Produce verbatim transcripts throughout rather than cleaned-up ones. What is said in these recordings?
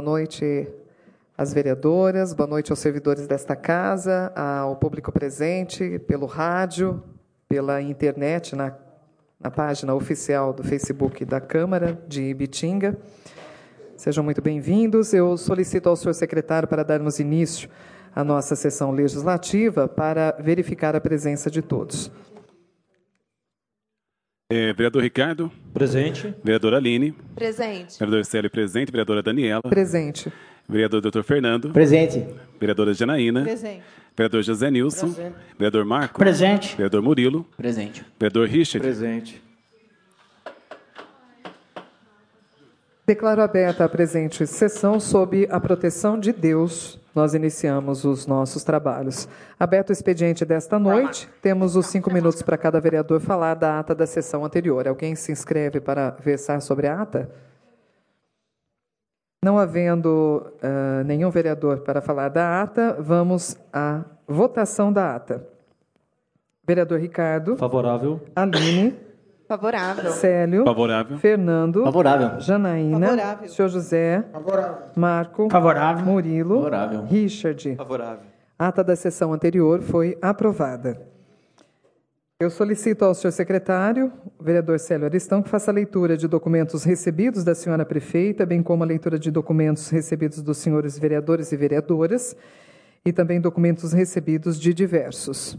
Boa noite às vereadoras, boa noite aos servidores desta casa, ao público presente pelo rádio, pela internet, na, na página oficial do Facebook da Câmara de Ibitinga. Sejam muito bem-vindos. Eu solicito ao senhor secretário para darmos início à nossa sessão legislativa para verificar a presença de todos. É, vereador Ricardo. Presente. Vereadora Aline. Presente. Vereador Célio presente. Vereadora Daniela. Presente. Vereador doutor Fernando. Presente. Vereadora Janaína. Presente. Vereador José Nilson. Presente. Vereador Marco. Presente. Vereador Murilo. Presente. Vereador Richard. Presente. Declaro aberta a presente sessão sob a proteção de Deus. Nós iniciamos os nossos trabalhos. Aberto o expediente desta noite, temos os cinco minutos para cada vereador falar da ata da sessão anterior. Alguém se inscreve para versar sobre a ata? Não havendo uh, nenhum vereador para falar da ata, vamos à votação da ata. Vereador Ricardo. Favorável. Aline. Favorável. Célio. Favorável. Fernando. Favorável. Janaína. Favorável. Senhor José. Favorável. Marco. Favorável. Murilo. Favorável. Richard. Favorável. A ata da sessão anterior foi aprovada. Eu solicito ao senhor secretário, o vereador Célio Aristão, que faça a leitura de documentos recebidos da senhora prefeita, bem como a leitura de documentos recebidos dos senhores vereadores e vereadoras, e também documentos recebidos de diversos.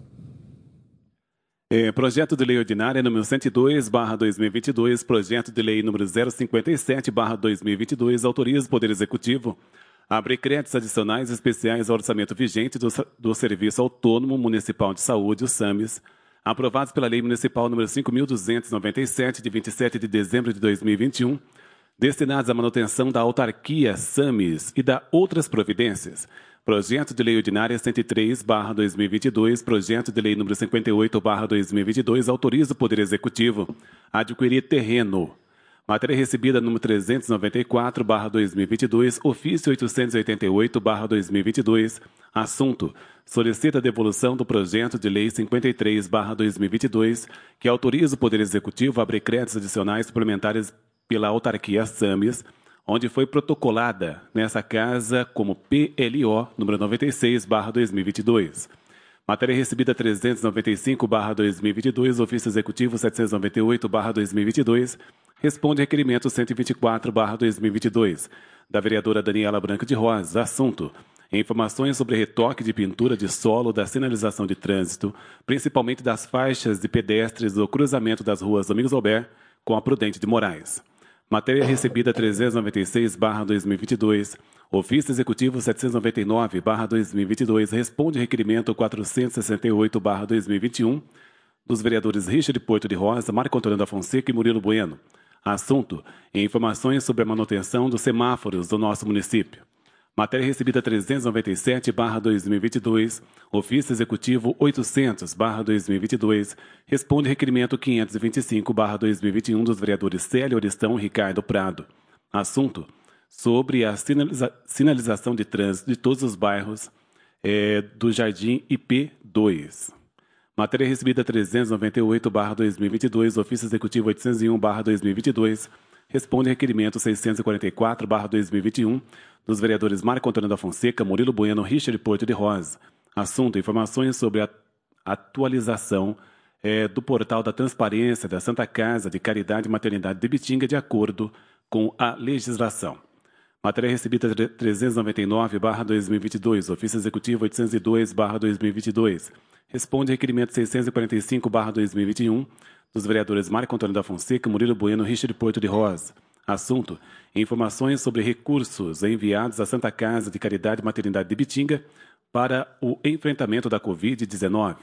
É, projeto de lei ordinária número cento e dois, barra dois mil e vinte e dois, projeto de lei número zero cinquenta e sete, barra dois mil e vinte e dois, autoriza o Poder Executivo a abrir créditos adicionais especiais ao orçamento vigente do, do Serviço Autônomo Municipal de Saúde, o SAMES, aprovados pela Lei Municipal número cinco mil duzentos e noventa e sete, de vinte e sete de dezembro de dois mil e vinte e um, destinados à manutenção da autarquia SAMES e da outras providências. Projeto de Lei Ordinária cento e três, barra dois mil e vinte e dois, Projeto de Lei número cinquenta e oito, barra dois mil e vinte e dois, autoriza o Poder Executivo a adquirir terreno. Matéria recebida número trezentos e noventa e quatro, barra dois mil e vinte e dois, ofício oitocentos e oitenta e oito, barra dois mil e vinte e dois, assunto: solicita a devolução do Projeto de Lei cinquenta e três, barra dois mil e vinte e dois, que autoriza o Poder Executivo a abrir créditos adicionais suplementares pela autarquia SAMES, onde foi protocolada nessa casa como P L O número noventa e seis, barra dois mil e vinte e dois. Matéria recebida trezentos e noventa e cinco, barra dois mil e vinte e dois, ofício executivo setecentos e noventa e oito, barra dois mil e vinte e dois, responde requerimento cento e vinte e quatro, barra dois mil e vinte e dois, da vereadora Daniela Branco de Rosa. Assunto: informações sobre retoque de pintura de solo da sinalização de trânsito, principalmente das faixas de pedestres do cruzamento das ruas Domingos Albert com a Prudente de Moraes. Matéria recebida trezentos e noventa e seis, barra dois mil e vinte e dois, ofício executivo setecentos e noventa e nove, barra dois mil e vinte e dois, responde requerimento quatrocentos e sessenta e oito, barra dois mil e vinte e um, dos vereadores Richard Porto de Rosa, Marco Antônio da Fonseca e Murilo Bueno. Assunto: informações sobre a manutenção dos semáforos do nosso município. Matéria recebida trezentos e noventa e sete, barra dois mil e vinte e dois, ofício executivo oitocentos, barra dois mil e vinte e dois, responde requerimento quinhentos e vinte e cinco, barra dois mil e vinte e um, dos vereadores Célio Aristão e Ricardo Prado. Assunto: sobre a sinaliza sinalização de trânsito de todos os bairros é, do Jardim I P dois. Matéria recebida trezentos e noventa e oito, barra dois mil e vinte e dois, ofício executivo oitocentos e um, barra dois mil e vinte e dois, responde requerimento seiscentos e quarenta e quatro, barra dois mil e vinte e um, dos vereadores Marco Antônio da Fonseca, Murilo Bueno, Richard Porto de Rosa. Assunto: informações sobre a atualização é, do portal da transparência da Santa Casa de Caridade e Maternidade de Ibitinga de acordo com a legislação. Matéria recebida trezentos e noventa e nove, barra dois mil e vinte e dois, ofício executivo oitocentos e dois, barra dois mil e vinte e dois, responde requerimento seiscentos e quarenta e cinco, barra dois mil e vinte e um, dos vereadores Marco Antônio da Fonseca, Murilo Bueno, Richard Porto de Rosa. Assunto: informações sobre recursos enviados à Santa Casa de Caridade e Maternidade de Ibitinga para o enfrentamento da covid dezenove.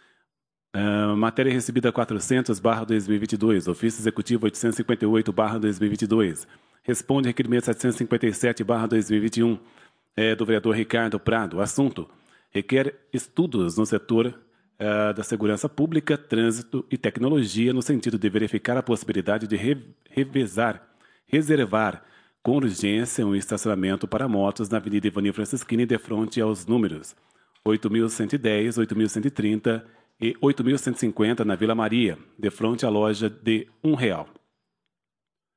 Uh, matéria recebida quatrocentos, barra dois mil e vinte e dois, ofício executivo oitocentos e cinquenta e oito, barra dois mil e vinte e dois, responde requerimento setecentos e cinquenta e sete, barra dois mil e vinte e um, é, do vereador Ricardo Prado. Assunto: requer estudos no setor uh, da segurança pública, trânsito e tecnologia no sentido de verificar a possibilidade de re revezar reservar com urgência um estacionamento para motos na Avenida Ivani Francisquini de frente aos números oito mil cento e dez, oito mil cento e trinta e oito mil cento e cinquenta na Vila Maria, de frente à loja de um real.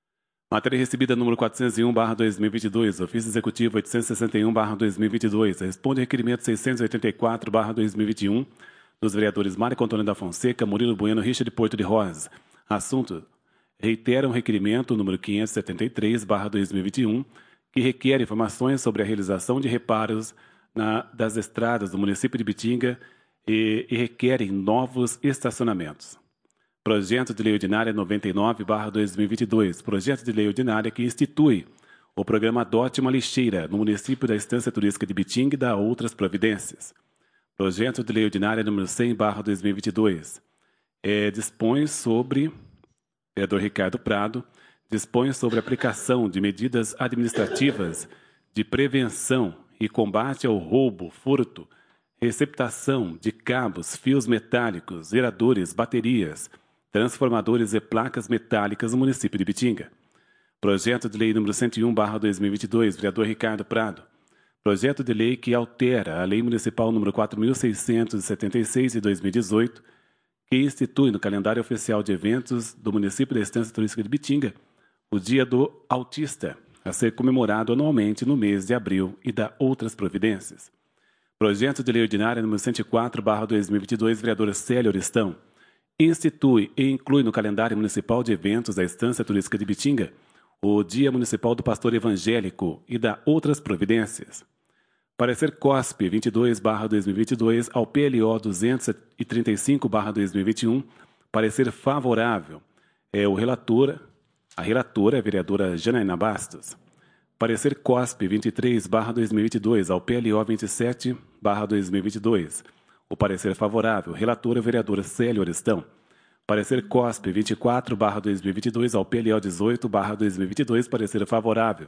Matéria recebida número quatrocentos e um barra dois mil e vinte e dois, ofício executivo oitocentos e sessenta e um barra dois mil e vinte e dois, responde requerimento seiscentos e oitenta e quatro barra dois mil e vinte e um dos vereadores Marco Antônio da Fonseca, Murilo Bueno, Richard Porto de Rosa. Assunto: reitera um requerimento número quinhentos e setenta e três barra dois mil e vinte e um, que requer informações sobre a realização de reparos na, das estradas do município de Bitinga e, e requerem novos estacionamentos. Projeto de Lei Ordinária noventa e nove barra dois mil e vinte e dois, projeto de lei ordinária que institui o programa Adote uma Lixeira no município da Estância Turística de Bitinga e dá outras providências. Projeto de Lei Ordinária número cem barra dois mil e vinte e dois, é, dispõe sobre, vereador Ricardo Prado, dispõe sobre a aplicação de medidas administrativas de prevenção e combate ao roubo, furto, receptação de cabos, fios metálicos, geradores, baterias, transformadores e placas metálicas no município de Bitinga. Projeto de Lei número cento e um barra dois mil e vinte e dois, vereador Ricardo Prado. Projeto de lei que altera a Lei Municipal número quatro mil seiscentos e setenta e seis de dois mil e dezoito, que institui no calendário oficial de eventos do município da Estância Turística de Bitinga o Dia do Autista, a ser comemorado anualmente no mês de abril, e dá outras providências. Projeto de Lei Ordinária número cento e quatro barra dois mil e vinte e dois, vereador Célio Oristão, institui e inclui no calendário municipal de eventos da Estância Turística de Bitinga o Dia Municipal do Pastor Evangélico e dá outras providências. Parecer C O S P vinte e dois barra dois mil e vinte e dois ao P L O duzentos e trinta e cinco barra dois mil e vinte e um, parecer favorável. É o relator, a relatora, a vereadora Janaína Bastos. Parecer C O S P vinte e três barra dois mil e vinte e dois ao P L O vinte e sete barra dois mil e vinte e dois. O parecer favorável, relatora, vereadora Célio Oristão. Parecer C O S P vinte e quatro barra dois mil e vinte e dois ao P L O dezoito barra dois mil e vinte e dois, parecer favorável.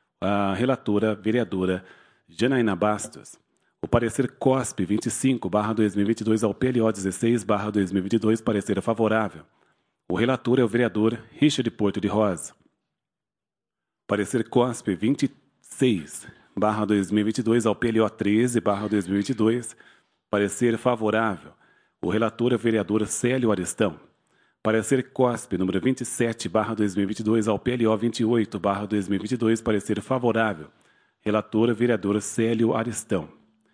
A relatora, vereadora Janaína Bastos. O parecer C O S P vinte e cinco barra dois mil e vinte e dois ao P L O dezesseis barra dois mil e vinte e dois, parecer favorável. O relator é o vereador Richard Porto de Rosa. Parecer C O S P vinte e seis barra dois mil e vinte e dois ao P L O treze barra dois mil e vinte e dois, parecer favorável. O relator é o vereador Célio Aristão. Parecer C O S P número vinte e sete barra dois mil e vinte e dois ao P L O vinte e oito barra dois mil e vinte e dois, parecer favorável. Relatora, vereadora Célio Aristão.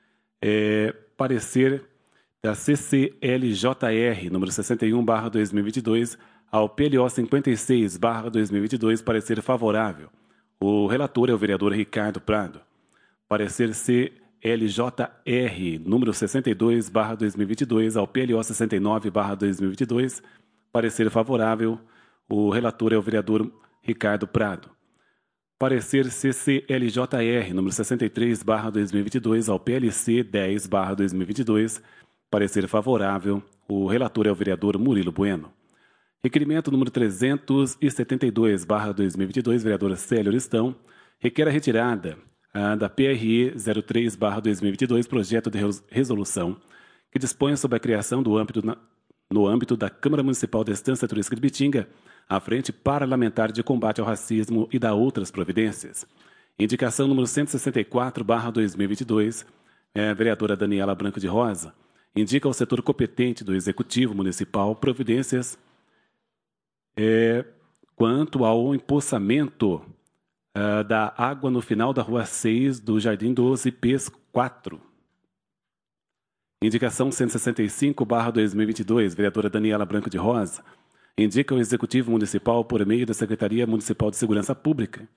É, parecer da C C L J R, número sessenta e um barra dois mil e vinte e dois, ao P L O cinquenta e seis barra dois mil e vinte e dois, parecer favorável. O relator é o vereador Ricardo Prado. Parecer C L J R, número sessenta e dois barra dois mil e vinte e dois, ao P L O sessenta e nove barra dois mil e vinte e dois, parecer favorável. O relator é o vereador Ricardo Prado. Parecer C C L J R, número sessenta e três barra dois mil e vinte e dois, ao P L C dez barra dois mil e vinte e dois, parecer favorável. O relator é o vereador Murilo Bueno. Requerimento número trezentos e setenta e dois barra dois mil e vinte e dois, vereadora Célio Oristão, requer a retirada ah, da P R E zero três barra dois mil e vinte e dois, projeto de resolução, que dispõe sobre a criação do âmbito na, no âmbito da Câmara Municipal da Estância Turística de Bitinga, à Frente Parlamentar de Combate ao Racismo e da outras providências. Indicação número cento e sessenta e quatro barra dois mil e vinte e dois, é, vereadora Daniela Branco de Rosa, indica ao setor competente do Executivo Municipal providências é, quanto ao empoçamento é, da água no final da Rua seis do Jardim dos Ipês quatro. Indicação cento e sessenta e cinco barra dois mil e vinte e dois, vereadora Daniela Branco de Rosa, indica ao Executivo Municipal, por meio da Secretaria Municipal de Segurança Pública,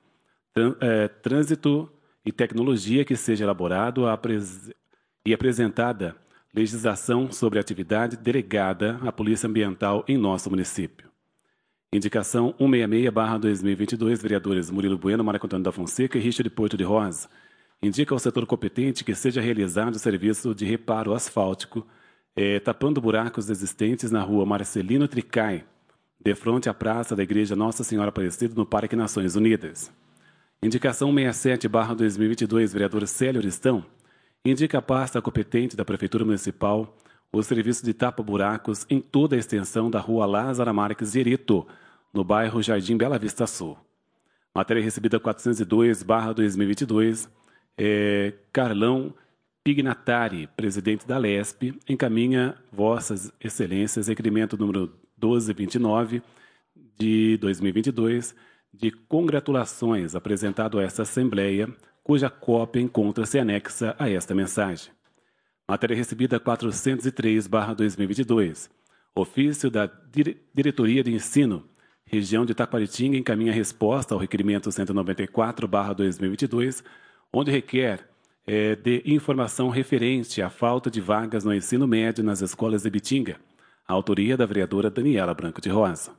Trânsito e Tecnologia, que seja elaborado e apresentada legislação sobre a atividade delegada à Polícia Ambiental em nosso município. Indicação cento e sessenta e seis barra dois mil e vinte e dois, vereadores Murilo Bueno, Marco Antônio da Fonseca e Richard Porto de Rosa, indica ao setor competente que seja realizado o serviço de reparo asfáltico, eh, tapando buracos existentes na rua Marcelino Tricai, de frente à praça da Igreja Nossa Senhora Aparecida, no Parque Nações Unidas. Indicação cento e sessenta e sete barra dois mil e vinte e dois, vereador Célio Oristão, indica a pasta competente da Prefeitura Municipal o serviço de tapa-buracos em toda a extensão da rua Lázaro Marques Gerito, no bairro Jardim Bela Vista Sul. Matéria recebida quatrocentos e dois barra dois mil e vinte e dois, é, Carlão Pignatari, presidente da Lesp, encaminha Vossas Excelências requerimento número doze vinte e nove de dois mil e vinte e dois, de congratulações apresentado a esta Assembleia, cuja cópia encontra-se anexa a esta mensagem. Matéria recebida quatrocentos e três barra dois mil e vinte e dois. Ofício da Dire- Diretoria de Ensino, Região de Taquaritinga, encaminha resposta ao requerimento cento e noventa e quatro barra dois mil e vinte e dois, onde requer é, de informação referente à falta de vagas no ensino médio nas escolas de Ibitinga. A autoria da vereadora Daniela Branco de Rosa.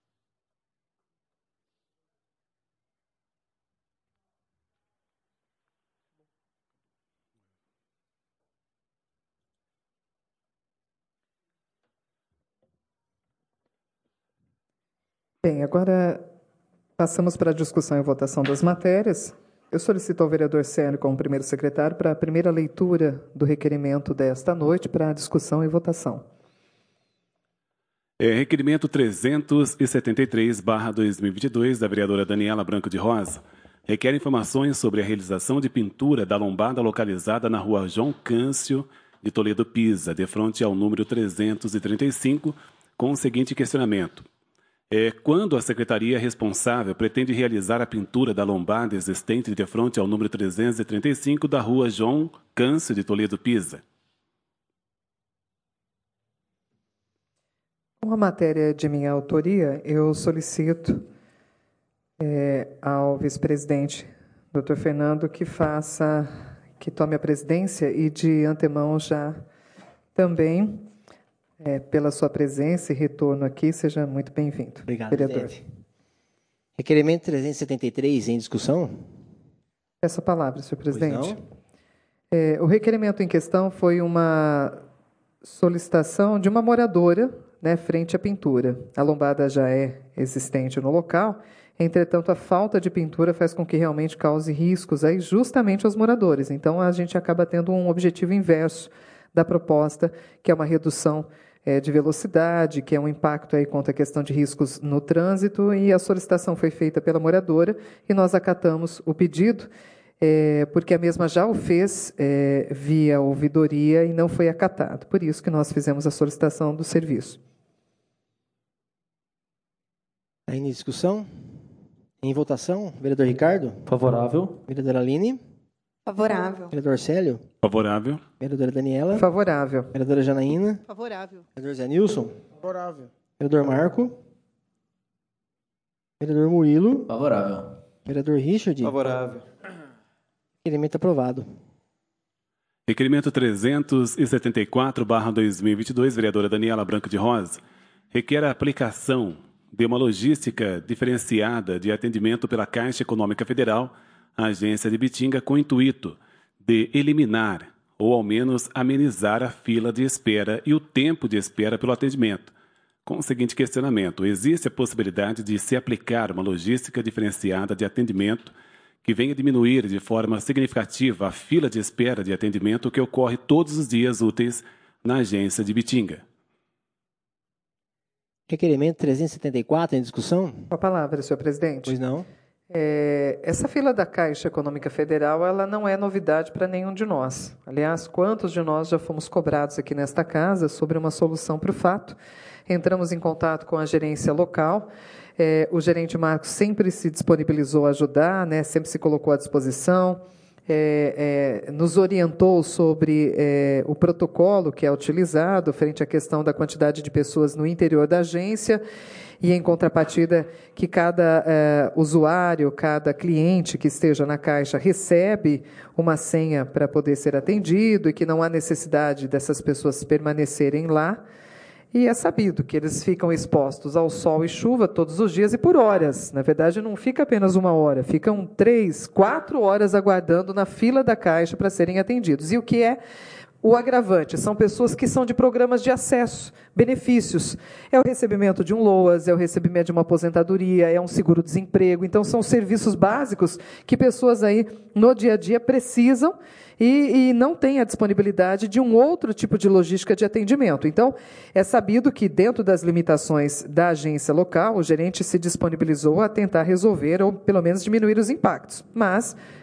Bem, agora passamos para a discussão e votação das matérias. Eu solicito ao vereador Célio, como primeiro secretário, para a primeira leitura do requerimento desta noite, para a discussão e votação. É, requerimento trezentos e setenta e três barra dois mil e vinte e dois, da vereadora Daniela Branco de Rosa, requer informações sobre a realização de pintura da lombada localizada na rua João Câncio de Toledo Pisa, de frente ao número trezentos e trinta e cinco, com o seguinte questionamento. É, quando a secretaria responsável pretende realizar a pintura da lombada existente de frente ao número trezentos e trinta e cinco da rua João Câncio de Toledo Pisa? Com a matéria de minha autoria, eu solicito é, ao vice-presidente, doutor Fernando, que faça, que tome a presidência e, de antemão, já também, é, pela sua presença e retorno aqui, seja muito bem-vindo. Obrigado, vereador. presidente. Requerimento trezentos e setenta e três em discussão? Essa palavra, senhor presidente. Pois não. É, o requerimento em questão foi uma solicitação de uma moradora, né, frente à pintura. A lombada já é existente no local, entretanto, a falta de pintura faz com que realmente cause riscos aí justamente aos moradores. Então, a gente acaba tendo um objetivo inverso da proposta, que é uma redução é, de velocidade, que é um impacto aí contra a questão de riscos no trânsito, e a solicitação foi feita pela moradora e nós acatamos o pedido, é, porque a mesma já o fez é, via ouvidoria e não foi acatado. Por isso que nós fizemos a solicitação do serviço. Ainda em discussão? Em votação, vereador Ricardo? Favorável. Vereadora Aline? Favorável. Vereador Célio? Favorável. Vereadora Daniela? Favorável. Vereadora Janaína? Favorável. Vereador Zé Nilson? Favorável. Vereador Marco? Vereador Murilo? Favorável. Vereador Richard? Favorável. Requerimento aprovado. Requerimento trezentos e setenta e quatro barra dois mil e vinte e dois, vereadora Daniela Branco de Rosa, requer a aplicação de uma logística diferenciada de atendimento pela Caixa Econômica Federal, a agência de Ibitinga, com o intuito de eliminar ou ao menos amenizar a fila de espera e o tempo de espera pelo atendimento. Com o seguinte questionamento: existe a possibilidade de se aplicar uma logística diferenciada de atendimento que venha diminuir de forma significativa a fila de espera de atendimento que ocorre todos os dias úteis na agência de Ibitinga? Requerimento trezentos e setenta e quatro em discussão? Com a palavra, senhor presidente. Pois não. É, essa fila da Caixa Econômica Federal, ela não é novidade para nenhum de nós. Aliás, quantos de nós já fomos cobrados aqui nesta casa sobre uma solução para o fato? Entramos em contato com a gerência local. É, o gerente Marcos sempre se disponibilizou a ajudar, né, sempre se colocou à disposição, é, é, nos orientou sobre é, o protocolo que é utilizado frente à questão da quantidade de pessoas no interior da agência, e, em contrapartida, que cada é, usuário, cada cliente que esteja na Caixa recebe uma senha para poder ser atendido e que não há necessidade dessas pessoas permanecerem lá. E é sabido que eles ficam expostos ao sol e chuva todos os dias e por horas. Na verdade, não fica apenas uma hora, ficam três, quatro horas aguardando na fila da Caixa para serem atendidos. E o que é o agravante? São pessoas que são de programas de acesso, benefícios. É o recebimento de um LOAS, é o recebimento de uma aposentadoria, é um seguro-desemprego. Então, são serviços básicos que pessoas aí no dia a dia precisam e, e não têm a disponibilidade de um outro tipo de logística de atendimento. Então, é sabido que, dentro das limitações da agência local, o gerente se disponibilizou a tentar resolver ou, pelo menos, diminuir os impactos. Mas,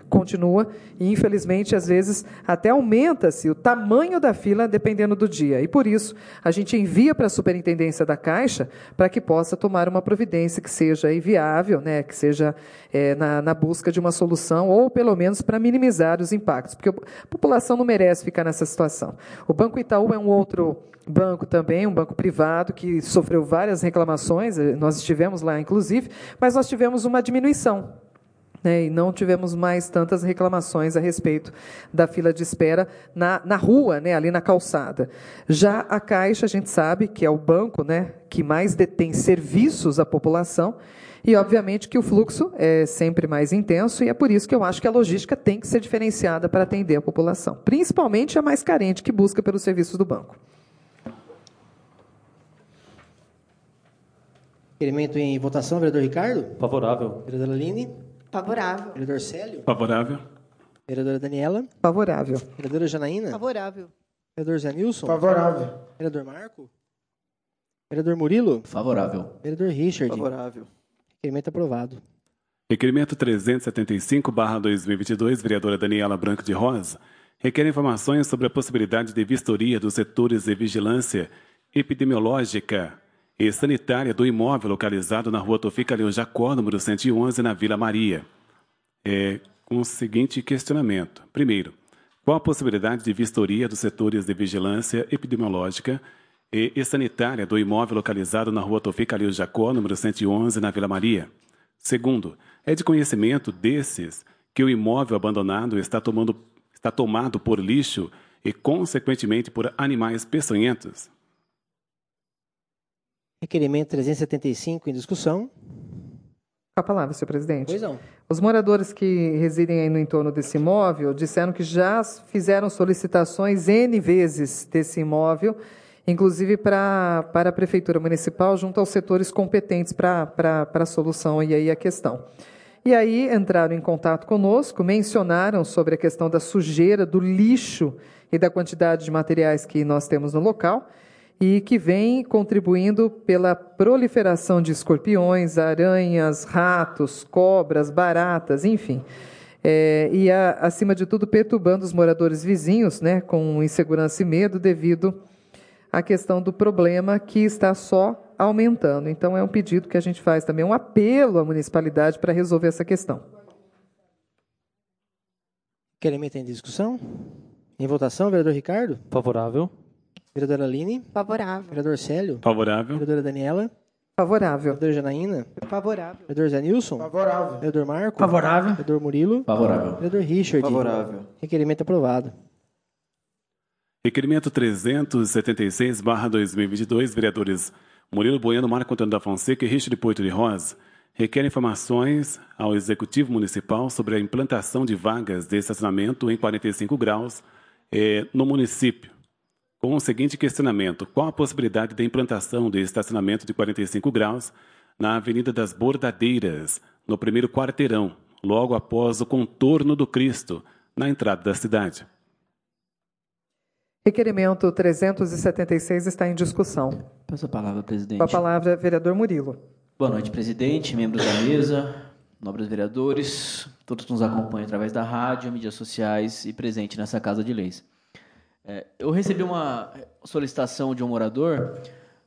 continua e, infelizmente, às vezes até aumenta-se o tamanho da fila dependendo do dia. E, por isso, a gente envia para a Superintendência da Caixa para que possa tomar uma providência que seja viável, né, que seja é, na, na busca de uma solução ou, pelo menos, para minimizar os impactos, porque a população não merece ficar nessa situação. O Banco Itaú é um outro banco também, um banco privado que sofreu várias reclamações, nós estivemos lá, inclusive, mas nós tivemos uma diminuição, né, e não tivemos mais tantas reclamações a respeito da fila de espera na, na rua, né, ali na calçada. Já a Caixa, a gente sabe que é o banco, né, que mais detém serviços à população, e, obviamente, que o fluxo é sempre mais intenso, e é por isso que eu acho que a logística tem que ser diferenciada para atender a população, principalmente a mais carente que busca pelos serviços do banco. Requerimento em votação, vereador Ricardo. Favorável. Vereadora Aline. Favorável. Vereador Célio. Favorável. Vereadora Daniela. Favorável. Vereadora Janaína. Favorável. Vereador Zé Nilson. Favorável. Vereador Marco. Vereador Murilo. Favorável. Vereador Richard. Favorável. Requerimento aprovado. Requerimento trezentos e setenta e cinco barra dois mil e vinte e dois, vereadora Daniela Branco de Rosa, requer informações sobre a possibilidade de vistoria dos setores de vigilância epidemiológica e sanitária do imóvel localizado na rua Tofi Calil Jacó, número cento e onze, na Vila Maria. É, com o seguinte questionamento. Primeiro, qual a possibilidade de vistoria dos setores de vigilância epidemiológica e, e sanitária do imóvel localizado na rua Tofi Calil Jacó, número cento e onze, na Vila Maria? Segundo, é de conhecimento desses que o imóvel abandonado está, tomando, está tomado por lixo e, consequentemente, por animais peçonhentos? Requerimento trezentos e setenta e cinco em discussão. Com a palavra, senhor presidente. Pois não. Os moradores que residem aí no entorno desse imóvel disseram que já fizeram solicitações N vezes desse imóvel, inclusive para, para a Prefeitura Municipal, junto aos setores competentes para, para, para a solução e aí a questão. E aí entraram em contato conosco, mencionaram sobre a questão da sujeira, do lixo e da quantidade de materiais que nós temos no local, e que vem contribuindo pela proliferação de escorpiões, aranhas, ratos, cobras, baratas, enfim. É, e, a, acima de tudo, perturbando os moradores vizinhos, né, com insegurança e medo devido à questão do problema que está só aumentando. Então, é um pedido que a gente faz também, um apelo à municipalidade para resolver essa questão. Requerimento em discussão. Em votação, vereador Ricardo. Favorável. Vereadora Aline. Favorável. Vereador Célio. Favorável. Vereadora Daniela. Favorável. Vereadora Janaína. Favorável. Vereador Zé Nilson. Favorável. Vereador Marco. Favorável. Vereador Murilo. Favorável. Vereador Richard. Favorável. Requerimento aprovado. Requerimento trezentos e setenta e seis barra dois mil e vinte e dois, vereadores Murilo Bueno, Marco Antônio da Fonseca e Richard Porto de Rosa, requer informações ao Executivo Municipal sobre a implantação de vagas de estacionamento em quarenta e cinco graus eh, no município. Com o seguinte questionamento: qual a possibilidade da implantação de estacionamento de quarenta e cinco graus na Avenida das Bordadeiras, no primeiro quarteirão, logo após o contorno do Cristo, na entrada da cidade? Requerimento trezentos e setenta e seis está em discussão. Peço a palavra, presidente. Com a palavra, vereador Murilo. Boa noite, presidente, membros da mesa, nobres vereadores, todos que nos acompanham através da rádio, mídias sociais e presente nessa Casa de Leis. É, eu recebi uma solicitação de um morador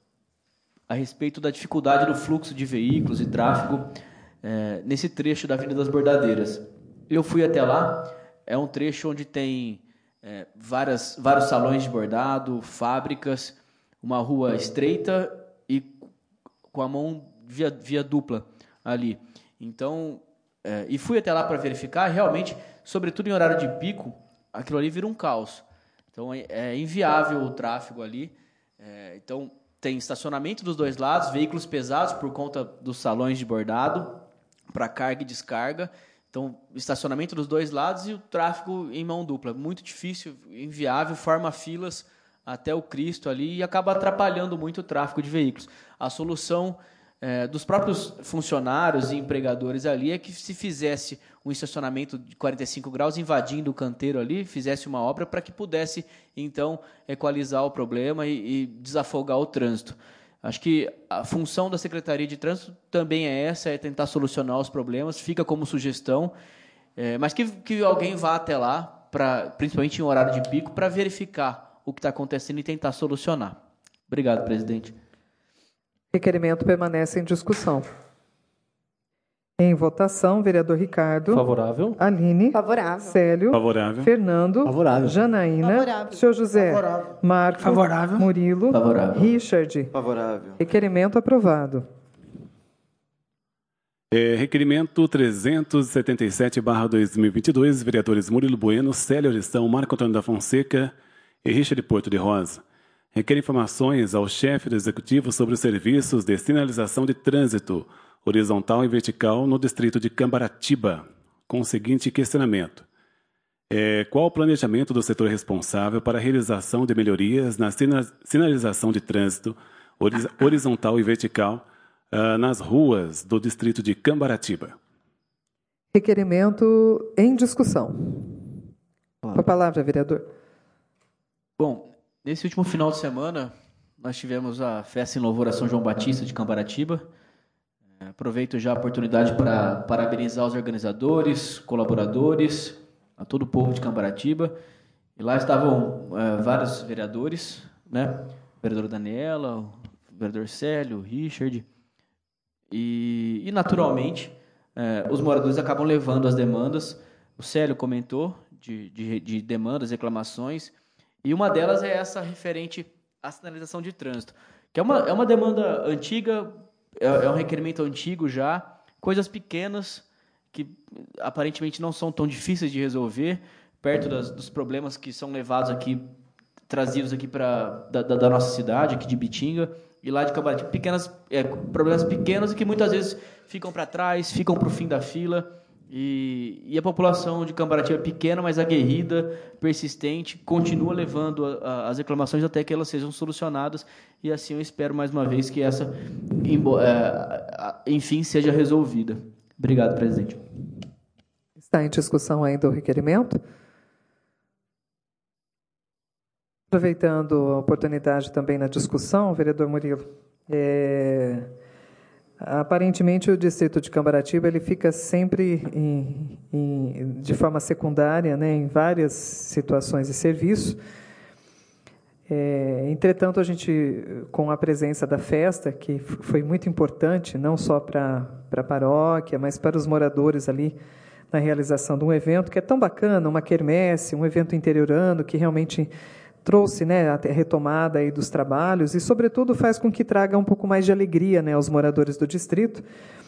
a respeito da dificuldade do fluxo de veículos e tráfego é, nesse trecho da Avenida das Bordadeiras. Eu fui até lá, é um trecho onde tem é, várias, vários salões de bordado, fábricas, uma rua estreita e com a mão via, via dupla ali. Então, é, e fui até lá para verificar, realmente, sobretudo em horário de pico, aquilo ali vira um caos. Então, é, é inviável o tráfego ali. É, então, tem estacionamento dos dois lados, veículos pesados por conta dos salões de bordado, para carga e descarga. Então, estacionamento dos dois lados e o tráfego em mão dupla. Muito difícil, inviável, forma filas até o Cristo ali e acaba atrapalhando muito o tráfego de veículos. A solução é, dos próprios funcionários e empregadores ali é que se fizesse um estacionamento de quarenta e cinco graus invadindo o canteiro ali, fizesse uma obra para que pudesse, então, equalizar o problema e, e desafogar o trânsito. Acho que a função da Secretaria de Trânsito também é essa, é tentar solucionar os problemas, fica como sugestão. É, mas que, que alguém vá até lá, pra, principalmente em horário de pico, para verificar o que está acontecendo e tentar solucionar. Obrigado, presidente. Requerimento permanece em discussão. Em votação, vereador Ricardo. Favorável. Aline. Favorável. Célio. Favorável. Fernando. Favorável. Janaína. Favorável. Senhor José. Favorável. Marco. Favorável. Murilo. Favorável. Richard. Favorável. Requerimento aprovado. É, requerimento trezentos e setenta e sete barra dois mil e vinte e dois, vereadores Murilo Bueno, Célio Aristão, Marco Antônio da Fonseca e Richard Porto de Rosa. Requer informações ao chefe do Executivo sobre os serviços de sinalização de trânsito horizontal e vertical no distrito de Cambaratiba, com o seguinte questionamento. É, qual o planejamento do setor responsável para a realização de melhorias na sinalização de trânsito horizontal e vertical Uh, nas ruas do distrito de Cambaratiba? Requerimento em discussão. Com a palavra, vereador. Bom, nesse último final de semana, nós tivemos a festa em louvor a São João Batista de Cambaratiba. É, aproveito já a oportunidade para parabenizar os organizadores, colaboradores, a todo o povo de Cambaratiba. E lá estavam é, vários vereadores, né? O vereador Daniela, o vereador Célio, o Richard. E, e naturalmente, eh, os moradores acabam levando as demandas. O Célio comentou de, de, de demandas, reclamações, e uma delas é essa referente à sinalização de trânsito, que é uma, é uma demanda antiga, é, é um requerimento antigo já, coisas pequenas que aparentemente não são tão difíceis de resolver, perto das, dos problemas que são levados aqui, trazidos aqui pra, da, da nossa cidade, aqui de Bitinga, e lá de Cambaratiba, pequenas, é, problemas pequenos e que muitas vezes ficam para trás, ficam para o fim da fila. E, e a população de Cambaratiba é pequena, mas aguerrida, persistente, continua levando a, a, as reclamações até que elas sejam solucionadas. E assim eu espero mais uma vez que essa, enfim, seja resolvida. Obrigado, presidente. Está em discussão ainda o requerimento? Aproveitando a oportunidade também na discussão, vereador Murilo, é, aparentemente o distrito de Cambaratiba ele fica sempre em, em, de forma secundária, né, em várias situações de serviço. É, entretanto, a gente, com a presença da festa, que foi muito importante, não só para, para a paróquia, mas para os moradores ali, na realização de um evento que é tão bacana, uma quermesse, um evento interiorano que realmente trouxe, né, a retomada aí dos trabalhos e, sobretudo, faz com que traga um pouco mais de alegria, né, aos moradores do distrito.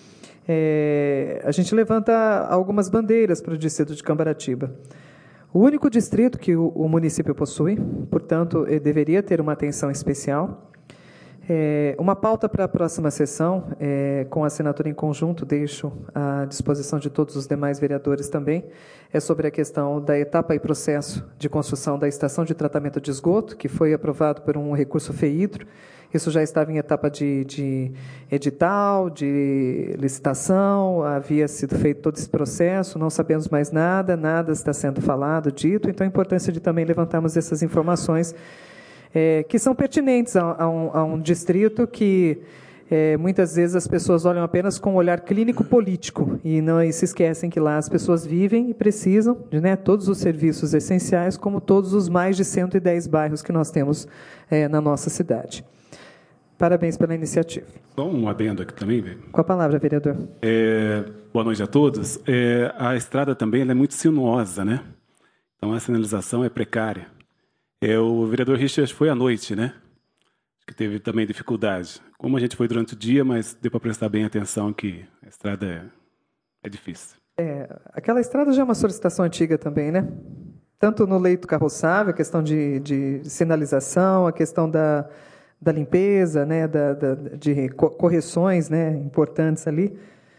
É, a gente levanta algumas bandeiras para o distrito de Cambaratiba. O único distrito que o, o município possui, portanto, ele deveria ter uma atenção especial. É, uma pauta para a próxima sessão, é, com assinatura em conjunto, deixo à disposição de todos os demais vereadores também, é sobre a questão da etapa e processo de construção da estação de tratamento de esgoto, que foi aprovado por um recurso FEIDRO. Isso já estava em etapa de, de edital, de licitação, havia sido feito todo esse processo, não sabemos mais nada, nada está sendo falado, dito, então a importância de também levantarmos essas informações É, que são pertinentes a, a, um, a um distrito que é, muitas vezes as pessoas olham apenas com um olhar clínico-político e não e se esquecem que lá as pessoas vivem e precisam de, né, todos os serviços essenciais, como todos os mais de cento e dez bairros que nós temos é, na nossa cidade. Parabéns pela iniciativa. Só um adendo aqui também, velho. Com a palavra, vereador. É, boa noite a todos. É, a estrada também ela é muito sinuosa, né? Então a sinalização é precária. É, o vereador Richard foi à noite, né? Que teve também dificuldade. Como a gente foi durante o dia, mas deu para prestar bem atenção que a estrada é, é difícil. É, aquela estrada já é uma solicitação antiga também, né? Tanto no leito carroçável, a questão de, de sinalização, a questão da, da limpeza, né? Da, da, de correções, né? Importantes ali.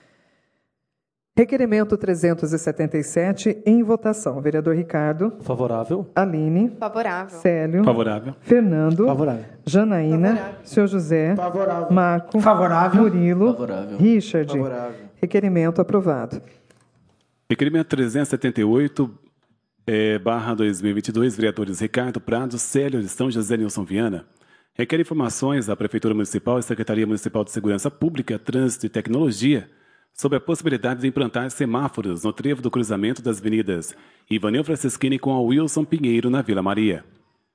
Requerimento trezentos e setenta e sete, em votação. Vereador Ricardo. Favorável. Aline. Favorável. Célio. Favorável. Fernando. Favorável. Janaína. Favorável. Senhor José. Favorável. Marco. Favorável. Murilo. Favorável. Richard. Favorável. Requerimento aprovado. Requerimento trezentos e setenta e oito, é, barra dois mil e vinte e dois, vereadores Ricardo Prado, Célio Aristão, José Nilson Viana. Requer informações à Prefeitura Municipal e Secretaria Municipal de Segurança Pública, Trânsito e Tecnologia sobre a possibilidade de implantar semáforos no trevo do cruzamento das avenidas Ivanil Franceschini com a Wilson Pinheiro, na Vila Maria.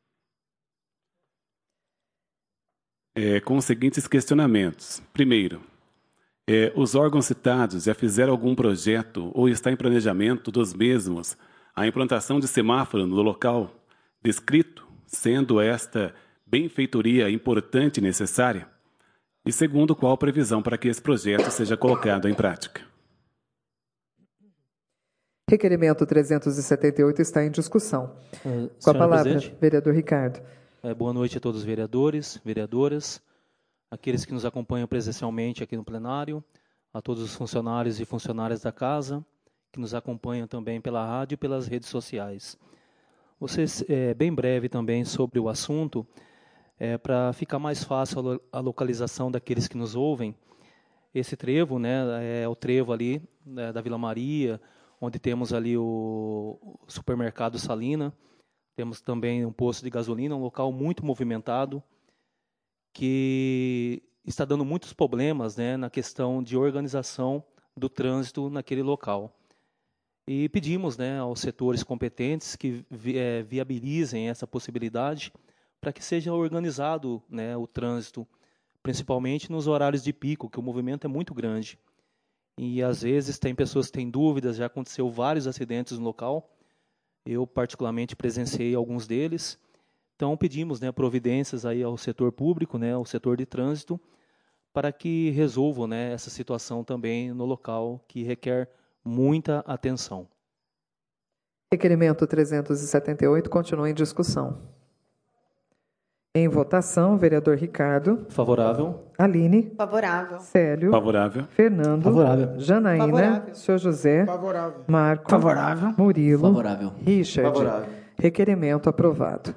É, com os seguintes questionamentos. Primeiro, é, os órgãos citados já fizeram algum projeto ou está em planejamento dos mesmos a implantação de semáforo no local descrito, sendo esta benfeitoria importante e necessária? E segundo, qual a previsão para que esse projeto seja colocado em prática? Requerimento trezentos e setenta e oito está em discussão. Uh, Com a palavra, presidente, vereador Ricardo. é, boa noite a todos os vereadores, vereadoras, aqueles que nos acompanham presencialmente aqui no plenário, a todos os funcionários e funcionárias da casa, que nos acompanham também pela rádio e pelas redes sociais. Vocês, é, bem breve também sobre o assunto, é, para ficar mais fácil a, lo a localização daqueles que nos ouvem. Esse trevo, né, é o trevo ali, né, da Vila Maria, onde temos ali o, o supermercado Salina, temos também um posto de gasolina, um local muito movimentado, que está dando muitos problemas, né, na questão de organização do trânsito naquele local. E pedimos, né, aos setores competentes que vi, é, viabilizem essa possibilidade para que seja organizado, né, o trânsito, principalmente nos horários de pico, que o movimento é muito grande. E às vezes tem pessoas que têm dúvidas, já aconteceu vários acidentes no local. Eu particularmente presenciei alguns deles. Então pedimos, né, providências aí ao setor público, né, ao setor de trânsito, para que resolvam, né, essa situação também no local, que requer muita atenção. Requerimento trezentos e setenta e oito continua em discussão. Em votação, vereador Ricardo. Favorável. Aline. Favorável. Célio. Favorável. Fernando. Favorável. Janaína. Favorável. Senhor José. Favorável. Marco. Favorável. Murilo. Favorável. Richard. Favorável. Requerimento aprovado.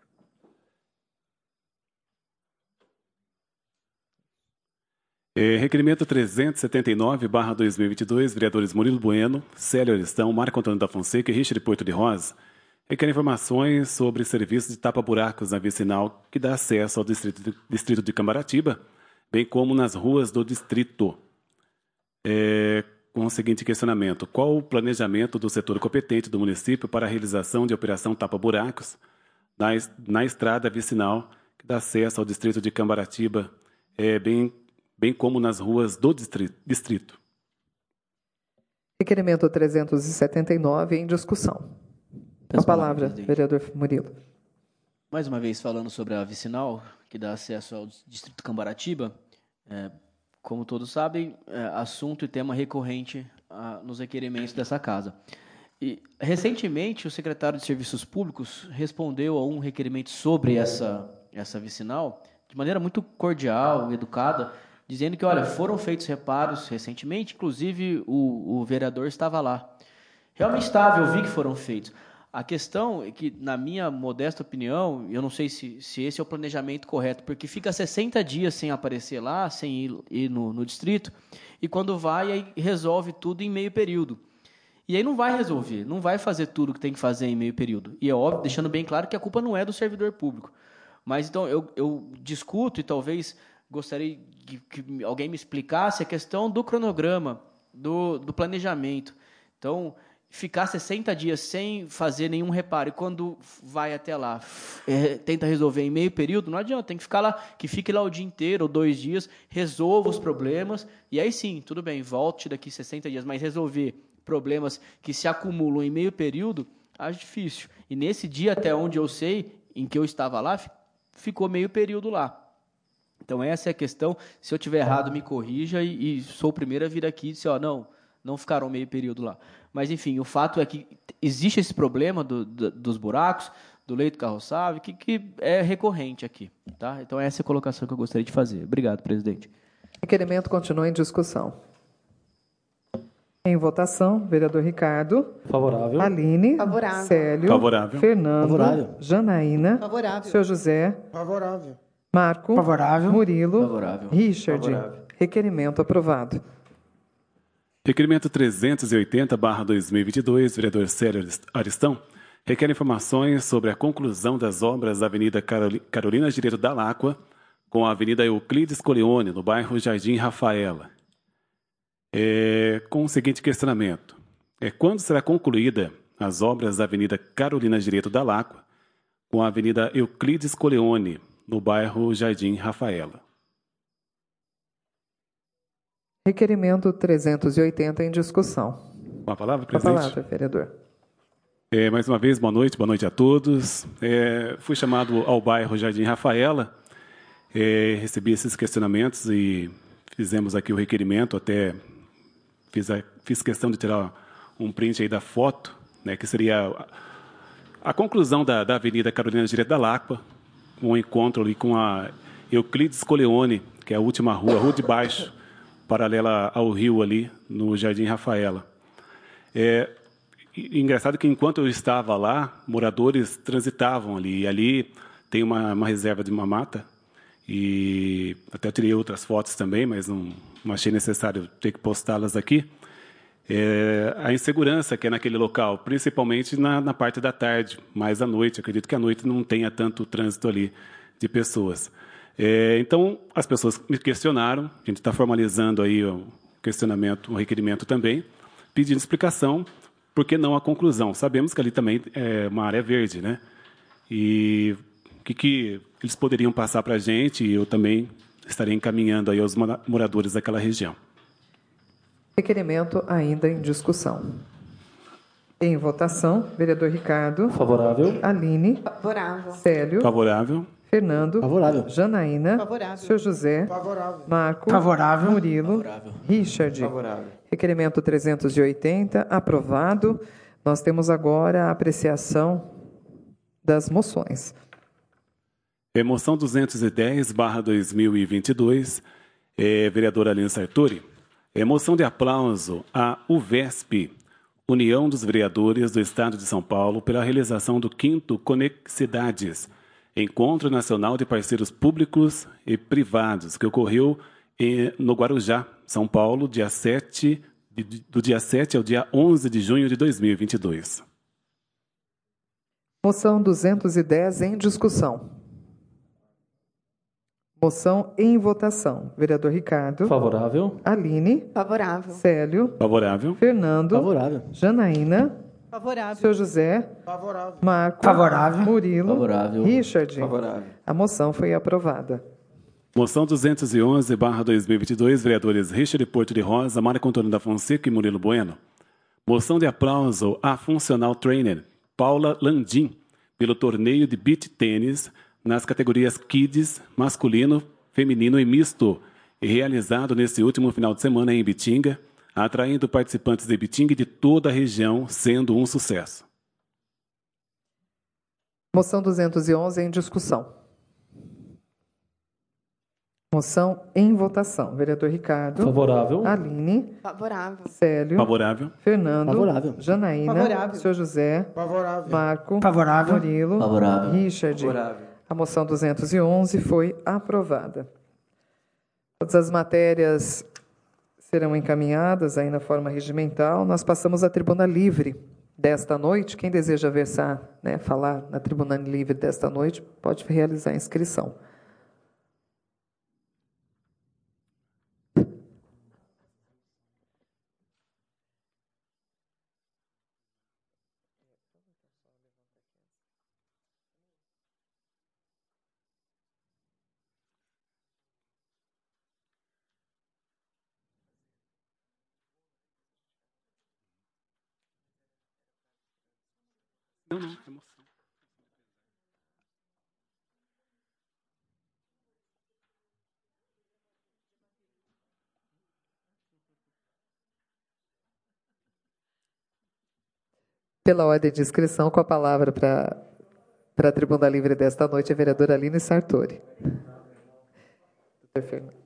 É, requerimento trezentos e setenta e nove barra dois mil e vinte e dois, vereadores Murilo Bueno, Célio Aristão, Marco Antônio da Fonseca e Richard Porto de Rosa, requer informações sobre serviços de tapa-buracos na vicinal que dá acesso ao distrito de, distrito de Cambaratiba, bem como nas ruas do distrito. É, com o seguinte questionamento: qual o planejamento do setor competente do município para a realização de operação tapa-buracos na, na estrada vicinal que dá acesso ao distrito de Cambaratiba, é, bem bem como nas ruas do distrito? Requerimento trezentos e setenta e nove em discussão. Com a palavra, vereador Murilo. Mais uma vez falando sobre a vicinal, que dá acesso ao distrito Cambaratiba, é, como todos sabem, é assunto e tema recorrente a, nos requerimentos dessa casa. E, recentemente, o secretário de Serviços Públicos respondeu a um requerimento sobre essa, essa vicinal, de maneira muito cordial, educada, dizendo que, olha, foram feitos reparos recentemente, inclusive o, o vereador estava lá. Realmente estava, eu vi que foram feitos. A questão é que, na minha modesta opinião, eu não sei se, se esse é o planejamento correto, porque fica sessenta dias sem aparecer lá, sem ir, ir no, no distrito, e quando vai, aí resolve tudo em meio período. E aí não vai resolver, não vai fazer tudo o que tem que fazer em meio período. E é óbvio, deixando bem claro que a culpa não é do servidor público. Mas, então, eu, eu discuto e talvez gostaria que, que alguém me explicasse a questão do cronograma, do, do planejamento. Então, ficar sessenta dias sem fazer nenhum reparo e quando vai até lá, é, tenta resolver em meio período, não adianta, tem que ficar lá, que fique lá o dia inteiro ou dois dias, resolva os problemas e aí sim, tudo bem, volte daqui sessenta dias, mas resolver problemas que se acumulam em meio período, acho difícil. E nesse dia, até onde eu sei, em que eu estava lá, ficou meio período lá. Então, essa é a questão. Se eu tiver errado, me corrija e, e sou o primeiro a vir aqui e dizer, ó, não, não ficaram meio período lá. Mas, enfim, o fato é que existe esse problema do, do, dos buracos, do leito carroçável, que, que é recorrente aqui. Tá? Então, essa é a colocação que eu gostaria de fazer. Obrigado, presidente. Requerimento continua em discussão. Em votação, vereador Ricardo. Favorável. Aline. Favorável. Célio. Favorável. Fernando. Favorável. Janaína. Favorável. Senhor José. Favorável. Marco. Favorável. Murilo. Favorável. Richard. Favorável. Requerimento aprovado. Requerimento trezentos e oitenta barra dois mil e vinte e dois, vereador Célio Aristão, requer informações sobre a conclusão das obras da Avenida Carolina Direito da Láqua com a Avenida Euclides Coleone, no bairro Jardim Rafaela. é, com o seguinte questionamento. É, quando será concluída as obras da Avenida Carolina Gireto da Lacqua com a Avenida Euclides Coleoni, no bairro Jardim Rafaela? Requerimento trezentos e oitenta em discussão. Com a palavra, Com a presidente. palavra, vereador. É, mais uma vez, boa noite, boa noite a todos. É, fui chamado ao bairro Jardim Rafaela, é, recebi esses questionamentos e fizemos aqui o requerimento, até fiz, a, fiz questão de tirar um print aí da foto, né, que seria a, a conclusão da, da Avenida Carolina Gireto da Lacqua, um encontro ali com a Euclides Coleoni, que é a última rua, a rua de baixo, paralela ao rio ali, no Jardim Rafaela. É engraçado que enquanto eu estava lá, moradores transitavam ali, e ali tem uma, uma reserva de uma mata, e até tirei outras fotos também, mas não, não achei necessário ter que postá-las aqui. É, a insegurança que é naquele local, principalmente na, na parte da tarde, mais à noite. Acredito que à noite não tenha tanto trânsito ali de pessoas. É, então, as pessoas me questionaram, a gente está formalizando aí o questionamento, o requerimento também, pedindo explicação, por que não a conclusão? Sabemos que ali também é uma área verde, né? E o que, que eles poderiam passar para a gente, e eu também estarei encaminhando aí aos moradores daquela região. Requerimento ainda em discussão. Em votação, vereador Ricardo. Favorável. Aline. Favorável. Célio. Favorável. Fernando. Favorável. Janaína. Favorável. Senhor José. Favorável. Marco. Favorável. Murilo. Favorável. Richard. Favorável. Requerimento trezentos e oitenta, aprovado. Nós temos agora a apreciação das moções. Moção duzentos e dez barra dois mil e vinte e dois, é, vereadora Aline Sartori. É moção de aplauso à U V E S P, União dos Vereadores do Estado de São Paulo, pela realização do quinto Conexidades, Encontro Nacional de Parceiros Públicos e Privados, que ocorreu em, no Guarujá, São Paulo, dia sete, do dia sete ao dia onze de junho de dois mil e vinte e dois. Moção duzentos e dez em discussão. Moção em votação. Vereador Ricardo. Favorável. Aline. Favorável. Célio. Favorável. Fernando. Favorável. Janaína. Favorável. Senhor José. Favorável. Marco. Favorável. Murilo. Favorável. Richard. Favorável. A moção foi aprovada. Moção duzentos e onze barra dois mil e vinte e dois, vereadores Richard Porto de Rosa, Marco Antônio da Fonseca e Murilo Bueno. Moção de aplauso à funcional trainer Paula Landim, pelo torneio de beach tênis nas categorias Kids, masculino, feminino e misto, realizado nesse último final de semana em Ibitinga, atraindo participantes de Ibitinga e de toda a região, sendo um sucesso. Moção duzentos e onze em discussão. Moção em votação. Vereador Ricardo. Favorável. Aline. Favorável. Célio. Favorável. Fernando. Favorável. Janaína. Favorável. Senhor José. Favorável. Marco. Favorável. Murilo. Favorável. Richard. Favorável. A moção duzentos e onze foi aprovada. Todas as matérias serão encaminhadas aí na forma regimental. Nós passamos à tribuna livre desta noite. Quem deseja versar, né, falar na tribuna livre desta noite, pode realizar a inscrição. Não, não, emoção. Pela ordem de inscrição, com a palavra para para a tribuna livre desta noite, a vereadora Aline Sartori. Doutor Fernando.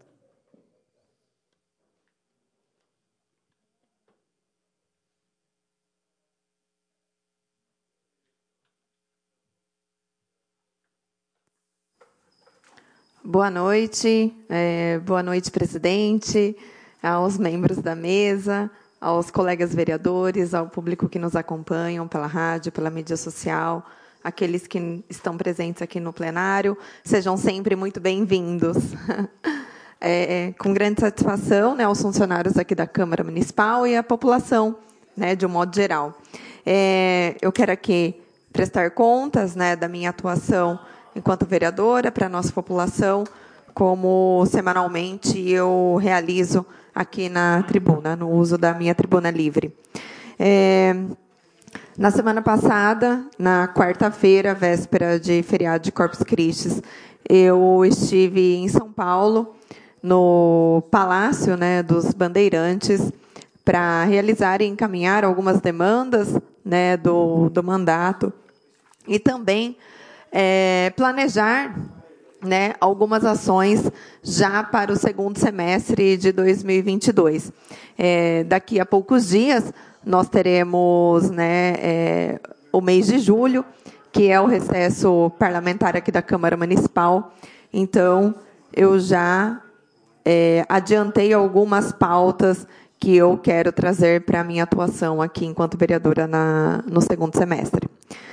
Boa noite, é, boa noite, presidente, aos membros da mesa, aos colegas vereadores, ao público que nos acompanham pela rádio, pela mídia social, aqueles que estão presentes aqui no plenário, sejam sempre muito bem-vindos. é, com grande satisfação, né, aos funcionários aqui da Câmara Municipal e à população, né, de um modo geral. É, eu quero aqui prestar contas, né, da minha atuação enquanto vereadora para a nossa população, como semanalmente eu realizo aqui na tribuna, no uso da minha tribuna livre. É, na semana passada, na quarta-feira, véspera de feriado de Corpus Christi, eu estive em São Paulo, no Palácio, né, dos Bandeirantes, para realizar e encaminhar algumas demandas, né, do, do mandato e também é, planejar, né, algumas ações já para o segundo semestre de dois mil e vinte e dois. É, daqui a poucos dias, nós teremos, né, é, o mês de julho, que é o recesso parlamentar aqui da Câmara Municipal. Então, eu já é, adiantei algumas pautas que eu quero trazer para a minha atuação aqui enquanto vereadora na, no segundo semestre.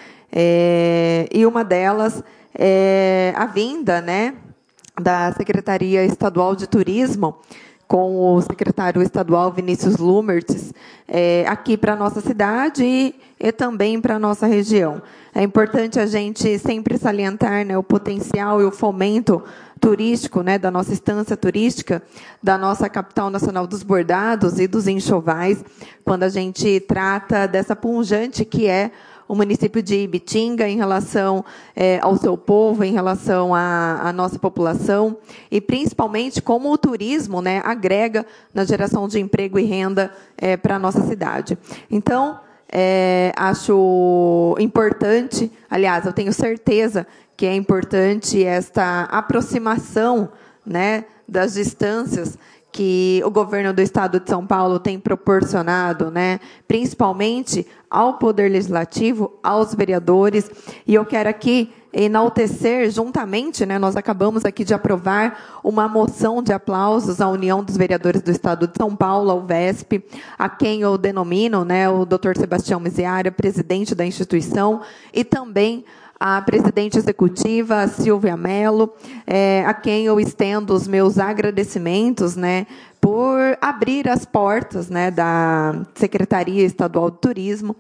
É, e uma delas é a vinda, né, da Secretaria Estadual de Turismo, com o secretário estadual Vinícius Lumertz, é, aqui para a nossa cidade e, e também para a nossa região. É importante a gente sempre salientar, né, o potencial e o fomento turístico, né, da nossa estância turística, da nossa capital nacional dos bordados e dos enxovais, quando a gente trata dessa pujante que é o município de Ibitinga em relação é, ao seu povo, em relação à, à nossa população, e principalmente como o turismo, né, agrega na geração de emprego e renda é, para a nossa cidade. Então, é, acho importante, aliás, eu tenho certeza que é importante esta aproximação, né, das distâncias que o governo do Estado de São Paulo tem proporcionado, né, principalmente ao Poder Legislativo, aos vereadores, e eu quero aqui enaltecer juntamente, né, nós acabamos aqui de aprovar uma moção de aplausos à União dos Vereadores do Estado de São Paulo, ao V E S P, a quem eu denomino, né, o doutor Sebastião Miziara, presidente da instituição, e também a presidente executiva, a Silvia Mello, é, a quem eu estendo os meus agradecimentos, né, por abrir as portas, né, da Secretaria Estadual de Turismo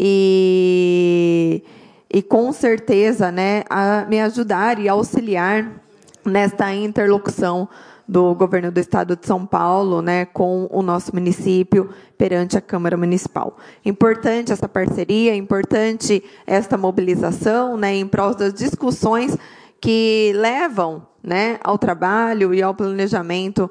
e, e com certeza, né, a me ajudar e auxiliar nesta interlocução do governo do Estado de São Paulo, né, com o nosso município perante a Câmara Municipal. Importante essa parceria, importante esta mobilização, né, em prol das discussões que levam, né, ao trabalho e ao planejamento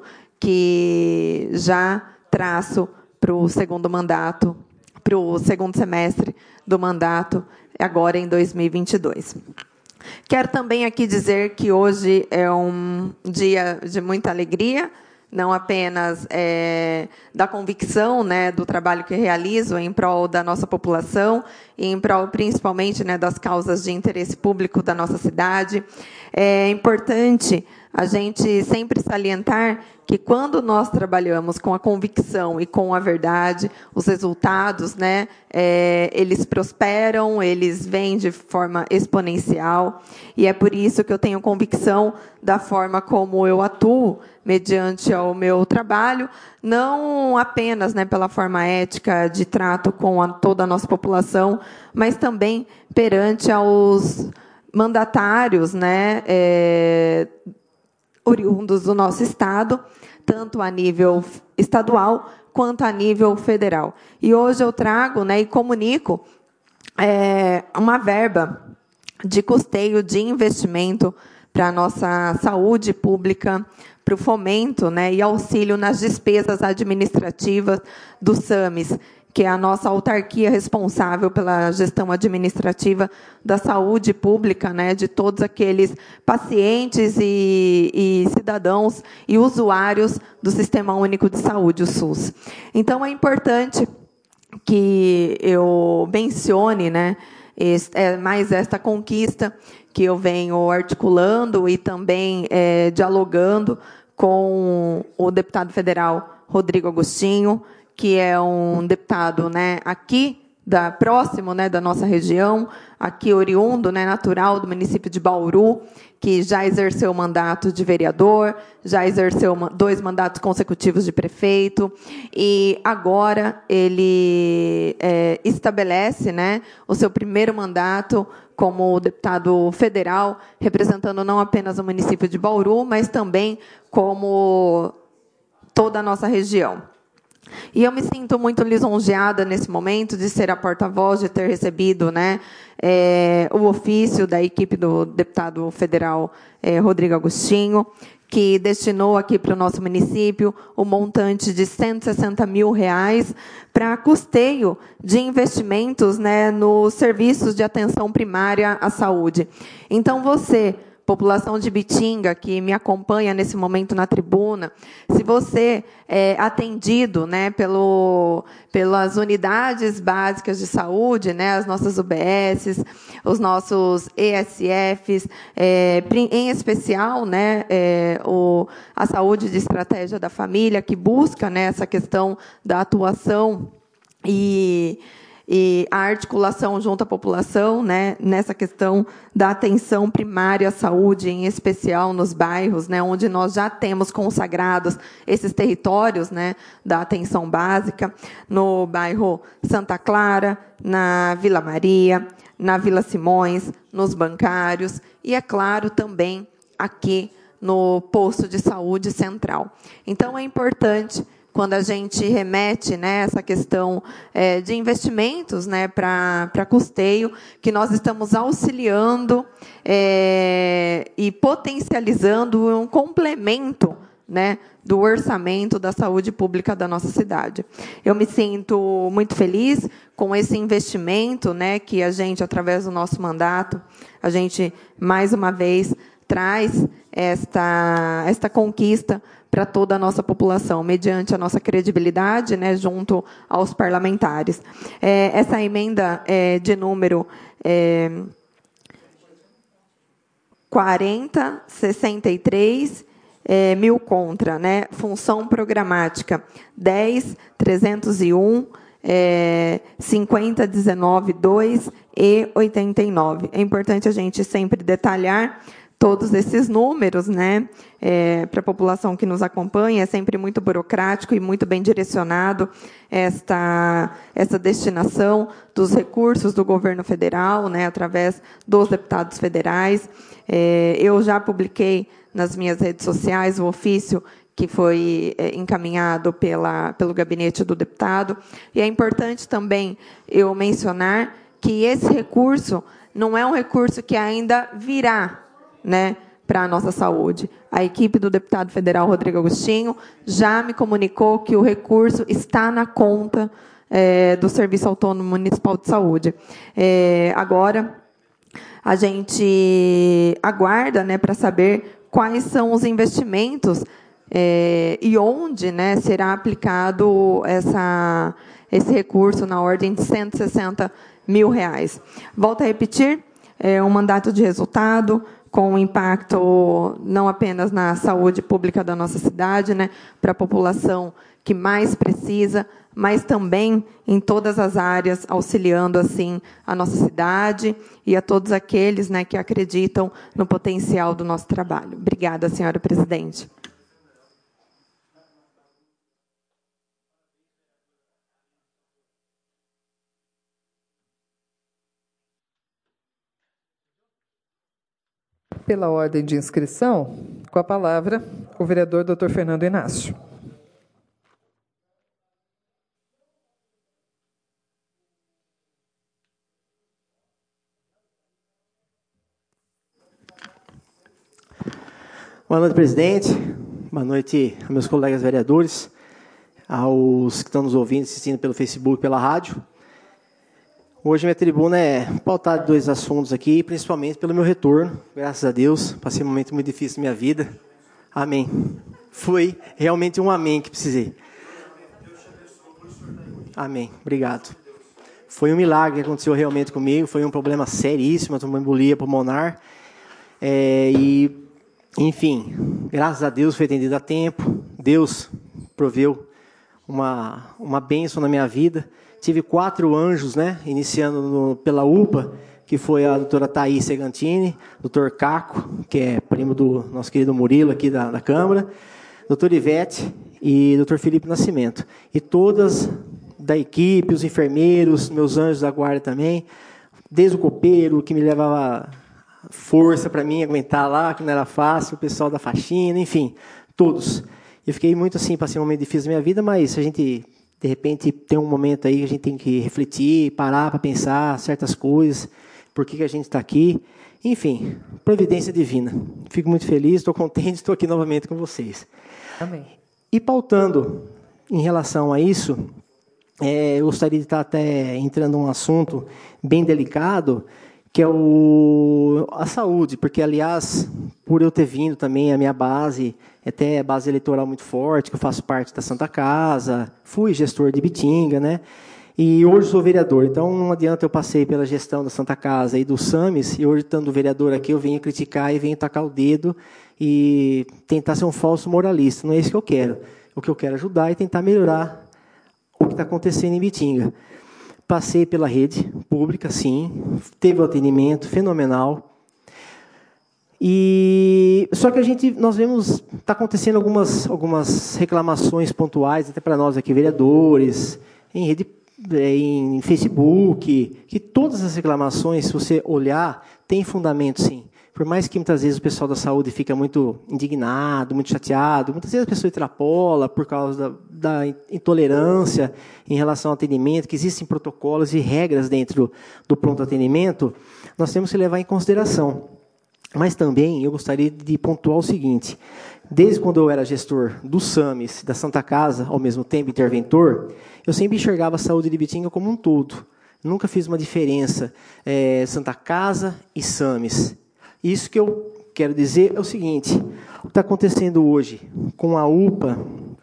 que já traço para o segundo mandato, para o segundo semestre do mandato, agora em dois mil e vinte e dois. Quero também aqui dizer que hoje é um dia de muita alegria, não apenas é, da convicção, né, do trabalho que realizo em prol da nossa população, e em prol, principalmente, né, das causas de interesse público da nossa cidade. É importante a gente sempre salientar que quando nós trabalhamos com a convicção e com a verdade, os resultados, né, é, eles prosperam, eles vêm de forma exponencial, e é por isso que eu tenho convicção da forma como eu atuo mediante ao meu trabalho, não apenas, né, pela forma ética de trato com a, toda a nossa população, mas também perante aos mandatários, né, é, oriundos do nosso Estado, tanto a nível estadual quanto a nível federal. E hoje eu trago, né, e comunico é, uma verba de custeio de investimento para a nossa saúde pública, para o fomento, né, e auxílio nas despesas administrativas do SAMES, que é a nossa autarquia responsável pela gestão administrativa da saúde pública, né, de todos aqueles pacientes e, e cidadãos e usuários do Sistema Único de Saúde, o SUS. Então, é importante que eu mencione, né, este, é, mais esta conquista que eu venho articulando e também é, dialogando com o deputado federal Rodrigo Agostinho, que é um deputado, né, aqui da, próximo, né, da nossa região, aqui oriundo, né, natural do município de Bauru, que já exerceu o mandato de vereador, já exerceu dois mandatos consecutivos de prefeito, e agora ele é, estabelece, né, o seu primeiro mandato como deputado federal, representando não apenas o município de Bauru, mas também como toda a nossa região. E eu me sinto muito lisonjeada nesse momento de ser a porta-voz, de ter recebido, né, é, o ofício da equipe do deputado federal é, Rodrigo Agostinho, que destinou aqui para o nosso município o montante de cento e sessenta mil reais para custeio de investimentos, né, nos serviços de atenção primária à saúde. Então, você, população de Bitinga, que me acompanha nesse momento na tribuna, se você é atendido, né, pelo, pelas unidades básicas de saúde, né, as nossas U B S, os nossos E S Fs, é, em especial, né, é, o, a saúde de estratégia da família, que busca, né, essa questão da atuação e... e a articulação junto à população, né, nessa questão da atenção primária à saúde, em especial nos bairros, né, onde nós já temos consagrados esses territórios, né, da atenção básica, no bairro Santa Clara, na Vila Maria, na Vila Simões, nos bancários e, é claro, também aqui no posto de saúde central. Então, é importante, quando a gente remete, né, essa questão é, de investimentos, né, para para custeio, que nós estamos auxiliando é, e potencializando um complemento, né, do orçamento da saúde pública da nossa cidade. Eu me sinto muito feliz com esse investimento, né, que a gente, através do nosso mandato, a gente, mais uma vez, traz esta, esta conquista para toda a nossa população, mediante a nossa credibilidade, né, junto aos parlamentares. É, essa emenda é, de número é, quarenta, sessenta e três, é, mil contra, né, função programática dez, trezentos e um, é, cinquenta, dezenove, dois e oitenta e nove. É importante a gente sempre detalhar todos esses números, né, é, para a população que nos acompanha, é sempre muito burocrático e muito bem direcionado esta, essa destinação dos recursos do governo federal, né, através dos deputados federais. É, eu já publiquei nas minhas redes sociais o ofício que foi é, encaminhado pela, pelo gabinete do deputado, e é importante também eu mencionar que esse recurso não é um recurso que ainda virá, né, para a nossa saúde. A equipe do deputado federal Rodrigo Agostinho já me comunicou que o recurso está na conta é, do Serviço Autônomo Municipal de Saúde. É, agora, a gente aguarda, né, para saber quais são os investimentos é, e onde, né, será aplicado essa, esse recurso na ordem de cento e sessenta mil reais. Volto a repetir, é um mandato de resultado, com impacto não apenas na saúde pública da nossa cidade, né, para a população que mais precisa, mas também em todas as áreas, auxiliando assim a nossa cidade e a todos aqueles, né, que acreditam no potencial do nosso trabalho. Obrigada, senhora presidente. Pela ordem de inscrição, com a palavra, o vereador doutor Fernando Inácio. Boa noite, presidente. Boa noite aos meus colegas vereadores, aos que estão nos ouvindo, assistindo pelo Facebook, pela rádio. Hoje minha tribuna é pautada de dois assuntos aqui, principalmente pelo meu retorno. Graças a Deus, passei um momento muito difícil na minha vida. Amém. Foi realmente um amém que precisei. Amém. Obrigado. Foi um milagre que aconteceu realmente comigo. Foi um problema seríssimo, uma embolia pulmonar. É, e, enfim, graças a Deus foi atendido a tempo. Deus proveu uma, uma bênção na minha vida. tive quatro anjos, né, iniciando no, pela U P A, que foi a doutora Thaís Segantini, doutor Caco, que é primo do nosso querido Murilo aqui da, da Câmara, doutor Ivete e doutor Felipe Nascimento. E todas da equipe, os enfermeiros, meus anjos da guarda também, desde o copeiro, que me levava força para mim aguentar lá, que não era fácil, o pessoal da faxina, enfim, todos. Eu fiquei muito assim, passei um momento difícil da minha vida, mas a gente, de repente, tem um momento aí que a gente tem que refletir, parar para pensar certas coisas, por que, que a gente está aqui. Enfim, providência divina. Fico muito feliz, estou contente, estou aqui novamente com vocês. Amém. E pautando em relação a isso, é, eu gostaria de estar até entrando num assunto bem delicado, que é o, a saúde, porque, aliás, por eu ter vindo também, a minha base, até a base eleitoral muito forte, que eu faço parte da Santa Casa, fui gestor de Bitinga, né? E hoje sou vereador, então não adianta eu passei pela gestão da Santa Casa e do SAMES, e hoje, estando vereador aqui, eu venho criticar e venho tacar o dedo e tentar ser um falso moralista. Não é isso que eu quero. O que eu quero é ajudar e tentar melhorar o que está acontecendo em Bitinga. Passei pela rede pública, sim, teve um atendimento fenomenal. E só que a gente, nós vemos, está acontecendo algumas, algumas reclamações pontuais, até para nós aqui, vereadores, em rede, em Facebook, que todas as reclamações, se você olhar, tem fundamento, sim. Por mais que muitas vezes o pessoal da saúde fica muito indignado, muito chateado, muitas vezes a pessoa extrapola por causa da, da intolerância em relação ao atendimento, que existem protocolos e regras dentro do pronto atendimento, nós temos que levar em consideração. Mas também eu gostaria de pontuar o seguinte, desde quando eu era gestor do SAMES, da Santa Casa, ao mesmo tempo interventor, eu sempre enxergava a saúde de Bitinga como um todo. Nunca fiz uma diferença é, Santa Casa e SAMES. Isso que eu quero dizer é o seguinte, o que está acontecendo hoje com a U P A,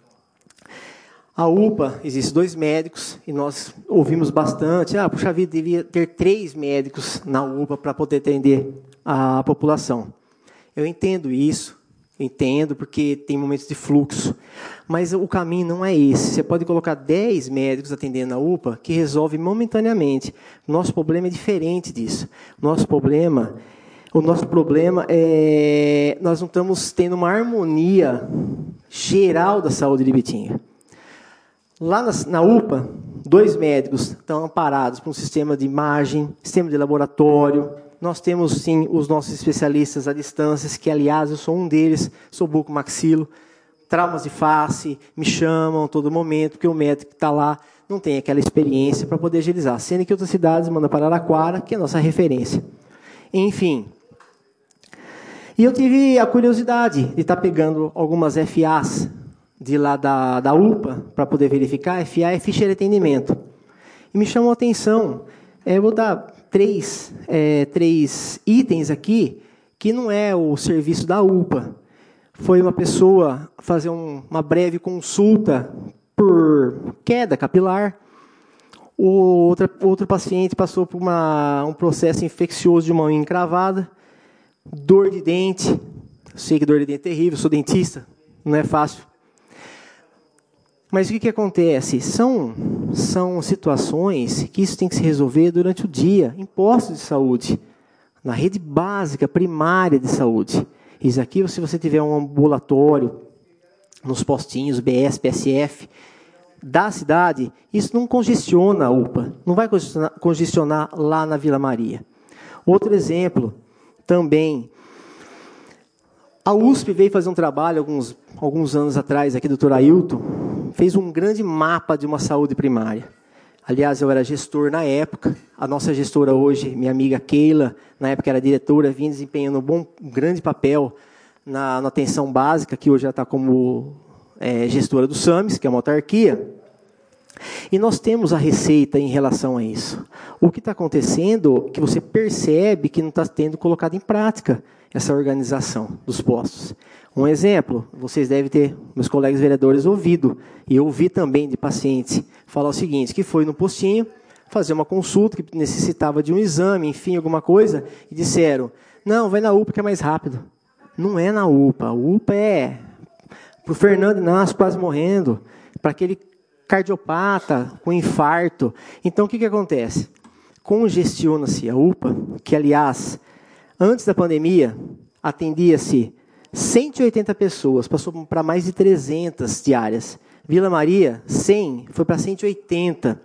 a U P A, existem dois médicos, e nós ouvimos bastante, ah, puxa vida, devia ter três médicos na U P A para poder atender a população. Eu entendo isso, entendo, porque tem momentos de fluxo, mas o caminho não é esse. Você pode colocar dez médicos atendendo a U P A, que resolve momentaneamente. Nosso problema é diferente disso. Nosso problema... O nosso problema é nós não estamos tendo uma harmonia geral da saúde de Bitinga. Lá na, na U P A, dois médicos estão amparados por um sistema de imagem, sistema de laboratório. Nós temos, sim, os nossos especialistas à distância, que, aliás, eu sou um deles, sou buco-maxilo, traumas de face, me chamam a todo momento, porque o médico que está lá não tem aquela experiência para poder agilizar. Sendo que outras cidades mandam para Araraquara, que é a nossa referência. Enfim... E eu tive a curiosidade de estar pegando algumas F As de lá da, da U P A para poder verificar. F A é ficha de atendimento. E me chamou a atenção, é, eu vou dar três, é, três itens aqui, que não é o serviço da U P A. Foi uma pessoa fazer um, uma breve consulta por queda capilar. O outro, outro paciente passou por uma, um processo infeccioso de uma unha encravada. Dor de dente, eu sei que dor de dente é terrível, sou dentista, não é fácil. Mas o que, que acontece? São, são situações que isso tem que se resolver durante o dia, em postos de saúde, na rede básica, primária de saúde. Isso aqui, se você tiver um ambulatório, nos postinhos, B S, P S F, da cidade, isso não congestiona a U P A, não vai congestionar, congestionar lá na Vila Maria. Outro exemplo, também, a U S P veio fazer um trabalho alguns, alguns anos atrás, aqui, doutor Ailton, fez um grande mapa de uma saúde primária. Aliás, eu era gestor na época, a nossa gestora hoje, minha amiga Keila, na época era diretora, vinha desempenhando um, bom, um grande papel na, na atenção básica, que hoje já está como é, gestora do SAMES, que é uma autarquia. E nós temos a receita em relação a isso. O que está acontecendo, que você percebe que não está tendo colocado em prática essa organização dos postos. Um exemplo, vocês devem ter, meus colegas vereadores, ouvido, e eu ouvi também de pacientes falar o seguinte, que foi no postinho fazer uma consulta, que necessitava de um exame, enfim, alguma coisa, e disseram, não, vai na U P A que é mais rápido. Não é na U P A, a U P A é para o Fernando Inácio quase morrendo, para aquele cardiopata, com infarto. Então, o que, que acontece? Congestiona-se a U P A, que, aliás, antes da pandemia, atendia-se cento e oitenta pessoas, passou para mais de trezentas diárias. Vila Maria, cem, foi para cento e oitenta.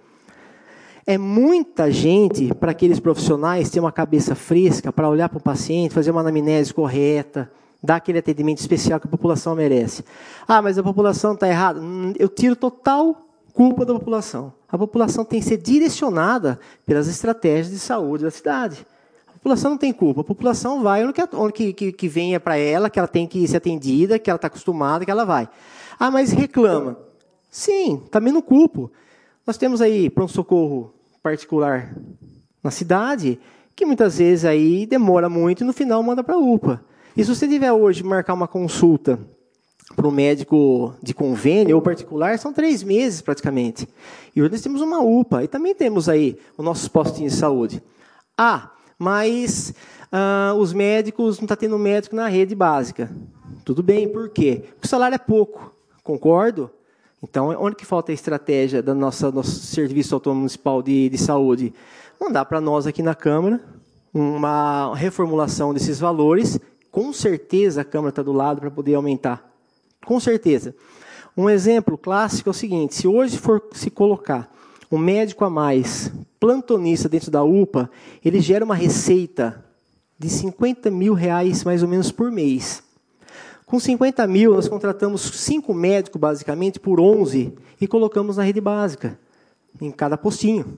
É muita gente para aqueles profissionais ter uma cabeça fresca para olhar para o paciente, fazer uma anamnese correta, dar aquele atendimento especial que a população merece. Ah, mas a população está errada. Eu tiro total culpa da população. A população tem que ser direcionada pelas estratégias de saúde da cidade. A população não tem culpa. A população vai onde, onde que, que, que venha para ela, que ela tem que ser atendida, que ela está acostumada, que ela vai. Ah, mas reclama. Sim, também não culpo. Nós temos aí pronto-socorro particular na cidade, que muitas vezes aí demora muito e no final manda para a U P A. E se você tiver hoje marcar uma consulta para um médico de convênio ou particular, são três meses praticamente. E hoje nós temos uma U P A e também temos aí os nossos postinhos de saúde. Ah, mas ah, os médicos, não está tendo médico na rede básica. Tudo bem, por quê? Porque o salário é pouco, concordo? Então, onde que falta a estratégia do nosso, nosso Serviço Autônomo Municipal de, de Saúde? Mandar para nós aqui na Câmara uma reformulação desses valores. Com certeza a Câmara está do lado para poder aumentar. Com certeza. Um exemplo clássico é o seguinte, se hoje for se colocar um médico a mais, plantonista dentro da U P A, ele gera uma receita de cinquenta mil reais mais ou menos por mês. Com cinquenta mil, nós contratamos cinco médicos, basicamente, por onze, e colocamos na rede básica, em cada postinho.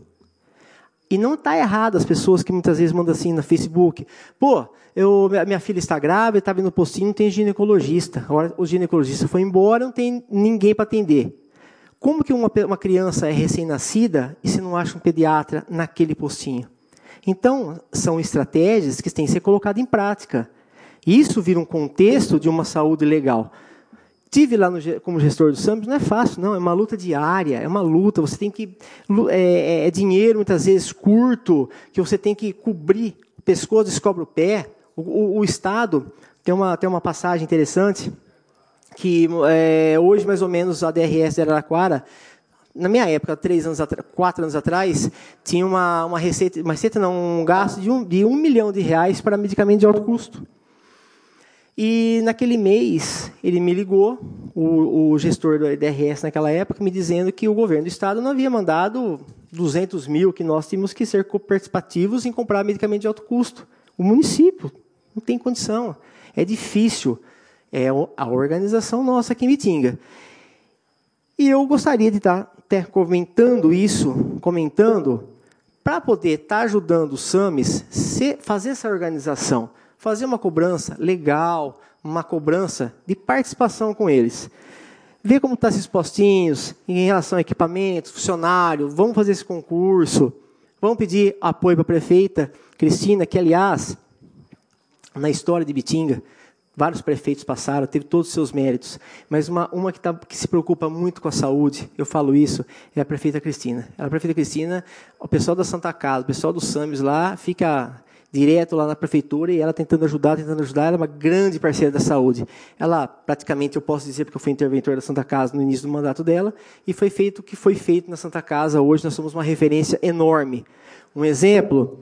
E não está errado as pessoas que muitas vezes mandam assim no Facebook. Pô, eu, minha filha está grávida, estava no postinho, não tem ginecologista. Agora o ginecologista foi embora, não tem ninguém para atender. Como que uma, uma criança é recém-nascida e você não acha um pediatra naquele postinho? Então, são estratégias que têm que ser colocadas em prática. Isso vira um contexto de uma saúde legal. Tive lá no, como gestor do SAMS, não é fácil, não. É uma luta diária, é uma luta. Você tem que... É, é dinheiro, muitas vezes, curto, que você tem que cobrir o pescoço, descobre o pé. O, o, o Estado, tem uma, tem uma passagem interessante, que é, hoje, mais ou menos, a D R S de Araraquara, na minha época, três anos atrás, quatro anos atrás, tinha uma, uma receita, uma receita não, um gasto de um, de um milhão de reais para medicamento de alto custo. E, naquele mês, ele me ligou, o, o gestor do D R S naquela época, me dizendo que o governo do Estado não havia mandado duzentos mil, que nós tínhamos que ser participativos em comprar medicamento de alto custo. O município não tem condição. É difícil. É a organização nossa aqui em Mitinga. E eu gostaria de estar até comentando isso, comentando, para poder estar ajudando o SAMES a fazer essa organização. Fazer uma cobrança legal, uma cobrança de participação com eles. Ver como estão esses postinhos em relação a equipamentos, funcionário, vamos fazer esse concurso, vamos pedir apoio para a prefeita Cristina, que, aliás, na história de Bitinga, vários prefeitos passaram, teve todos os seus méritos, mas uma, uma que, tá, que se preocupa muito com a saúde, eu falo isso, é a prefeita Cristina. A prefeita Cristina, o pessoal da Santa Casa, o pessoal do SAMES lá, fica direto lá na prefeitura e ela tentando ajudar, tentando ajudar, ela é uma grande parceira da saúde. Ela, praticamente, eu posso dizer, porque eu fui interventor da Santa Casa no início do mandato dela, e foi feito o que foi feito na Santa Casa. Hoje nós somos uma referência enorme. Um exemplo,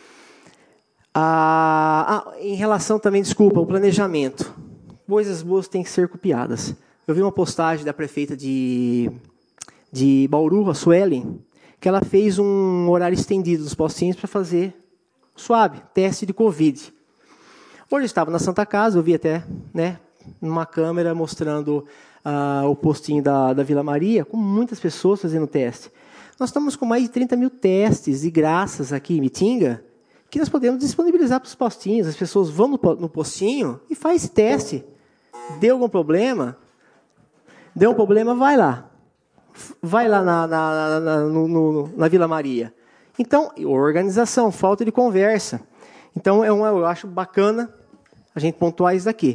a, a, em relação também, desculpa, ao planejamento. Coisas boas têm que ser copiadas. Eu vi uma postagem da prefeita de, de Bauru, a Suelen, que ela fez um horário estendido dos postinhos para fazer suave, teste de Covid. Hoje eu estava na Santa Casa, eu vi até, né, numa câmera mostrando uh, o postinho da, da Vila Maria, com muitas pessoas fazendo teste. Nós estamos com mais de trinta mil testes de graças aqui em Mitinga, que nós podemos disponibilizar para os postinhos. As pessoas vão no, no postinho e faz esse teste. Deu algum problema? Deu um problema, vai lá. Vai lá na, na, na, no, no, na Vila Maria. Então, organização, falta de conversa. Então, é uma, eu acho bacana a gente pontuar isso daqui.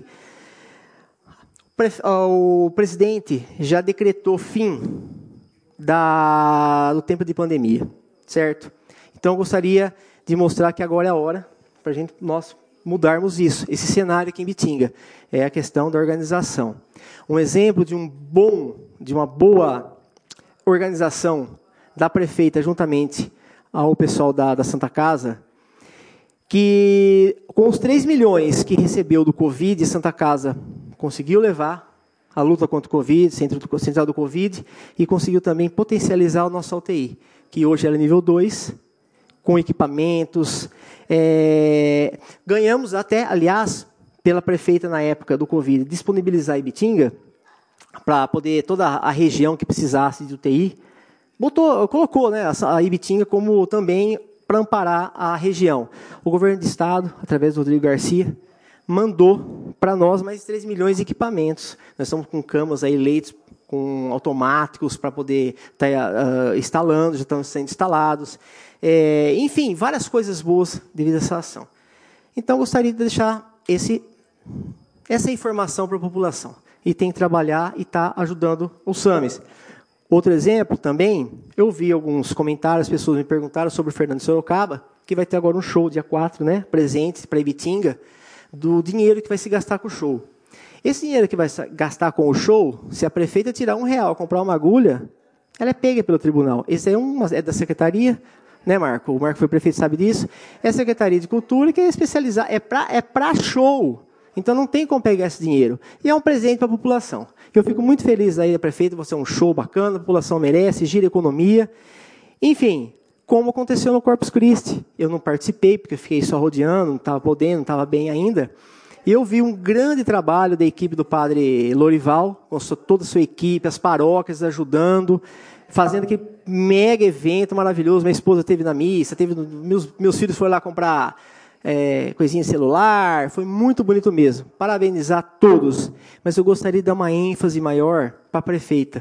O presidente já decretou fim da, do tempo de pandemia, certo? Então, eu gostaria de mostrar que agora é a hora para a gente, nós mudarmos isso, esse cenário aqui em Bitinga. É a questão da organização. Um exemplo de um bom, de uma boa organização da prefeita juntamente ao pessoal da, da Santa Casa, que com os três milhões que recebeu do Covid, Santa Casa conseguiu levar a luta contra o Covid, centro do, central do Covid, e conseguiu também potencializar o nosso U T I, que hoje era nível dois, com equipamentos. É, ganhamos até, aliás, pela prefeita na época do Covid, disponibilizar a Ibitinga, para poder toda a região que precisasse de U T I, botou, colocou, né, a Ibitinga como também para amparar a região. O governo do estado, através do Rodrigo Garcia, mandou para nós mais três milhões de equipamentos. Nós estamos com camas aí, leitos com automáticos para poder estar tá, uh, instalando, já estão sendo instalados. É, enfim, várias coisas boas devido a essa ação. Então, gostaria de deixar esse, essa informação para a população. E tem que trabalhar e está ajudando os SAMES. Outro exemplo também, eu vi alguns comentários, pessoas me perguntaram sobre o Fernando de Sorocaba, que vai ter agora um show dia quatro, né, presente para Ibitinga, do dinheiro que vai se gastar com o show. Esse dinheiro que vai se gastar com o show, se a prefeita tirar um real, comprar uma agulha, ela é pega pelo tribunal. Esse é, uma, é da secretaria, né, Marco? O Marco foi prefeito, sabe disso. É a Secretaria de Cultura, que é especializada, é para é para show. Então não tem como pegar esse dinheiro. E é um presente para a população. Eu fico muito feliz aí da prefeita, você é um show bacana, a população merece, gira a economia. Enfim, como aconteceu no Corpus Christi. Eu não participei, porque eu fiquei só rodeando, não estava podendo, não estava bem ainda. E eu vi um grande trabalho da equipe do padre Lorival, com toda a sua equipe, as paróquias ajudando, fazendo aquele mega evento maravilhoso. Minha esposa esteve na missa, teve, meus, meus filhos foram lá comprar é, coisinha celular, foi muito bonito mesmo. Parabenizar todos. Mas eu gostaria de dar uma ênfase maior para a prefeita.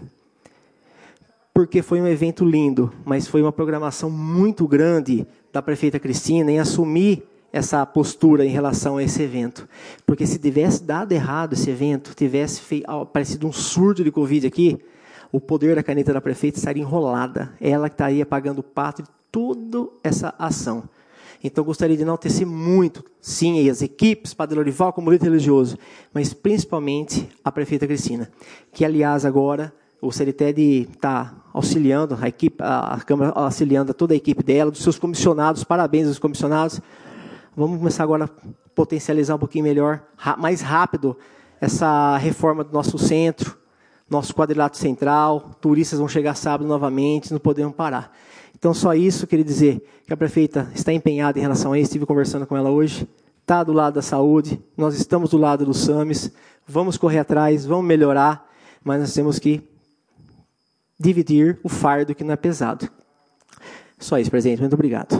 Porque foi um evento lindo, mas foi uma programação muito grande da prefeita Cristina em assumir essa postura em relação a esse evento. Porque se tivesse dado errado esse evento, tivesse feito, aparecido um surto de Covid aqui, o poder da caneta da prefeita estaria enrolada. Ela que estaria pagando o pato de toda essa ação. Então, gostaria de enaltecer muito, sim, as equipes, Padre Lorival como líder religioso, mas principalmente a prefeita Cristina, que, aliás, agora o C L T E D está auxiliando, a, equipe, a Câmara auxiliando toda a equipe dela, dos seus comissionados, parabéns aos comissionados. Vamos começar agora a potencializar um pouquinho melhor, mais rápido, essa reforma do nosso centro, nosso quadrilátero central, turistas vão chegar sábado novamente, não podemos parar. Então, só isso, queria dizer que a prefeita está empenhada em relação a isso, estive conversando com ela hoje, está do lado da saúde, nós estamos do lado dos SAMES, vamos correr atrás, vamos melhorar, mas nós temos que dividir o fardo que não é pesado. Só isso, presidente. Muito obrigado.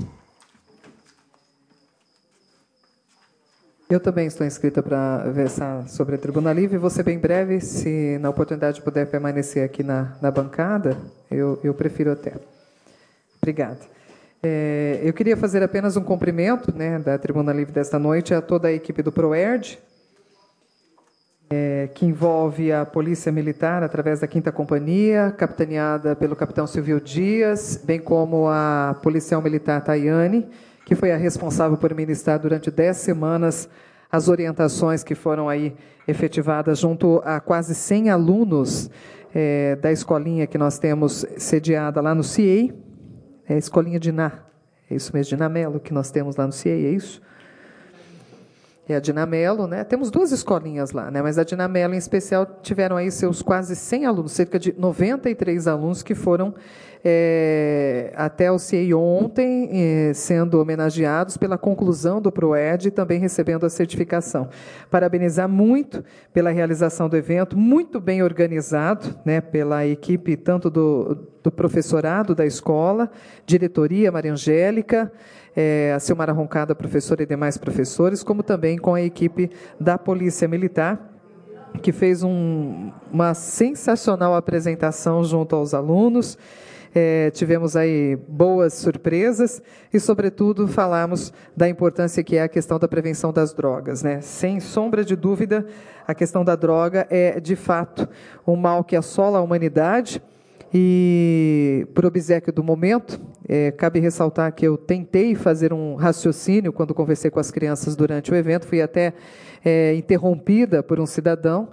Eu também estou inscrita para versar sobre a Tribuna Livre. Vou ser bem breve, se na oportunidade puder permanecer aqui na, na bancada, eu, eu prefiro até. Obrigada. É, eu queria fazer apenas um cumprimento, né, da Tribuna Livre desta noite a toda a equipe do PROERD, é, que envolve a Polícia Militar, através da quinta Companhia, capitaneada pelo capitão Silvio Dias, bem como a policial militar Tayane, que foi a responsável por ministrar durante dez semanas as orientações que foram aí efetivadas junto a quase cem alunos é, da escolinha que nós temos sediada lá no C I E I, é a escolinha de Iná, é isso mesmo, Dinamelo, que nós temos lá no C I E I, é isso? É a Dinamelo, né? Temos duas escolinhas lá, né? Mas a Dinamelo, em especial, tiveram aí seus quase cem alunos, cerca de noventa e três alunos que foram é, até o C I E I ontem, é, sendo homenageados pela conclusão do PROERD e também recebendo a certificação. Parabenizar muito pela realização do evento, muito bem organizado, né? Pela equipe tanto do, do professorado da escola, diretoria Maria Angélica, É, a Silmara Roncada, professora e demais professores, como também com a equipe da Polícia Militar, que fez um, uma sensacional apresentação junto aos alunos. É, tivemos aí boas surpresas e, sobretudo, falamos da importância que é a questão da prevenção das drogas, né? Sem sombra de dúvida, a questão da droga é, de fato, um mal que assola a humanidade. E, por obséquio do momento, é, cabe ressaltar que eu tentei fazer um raciocínio quando conversei com as crianças durante o evento, fui até é, interrompida por um cidadão,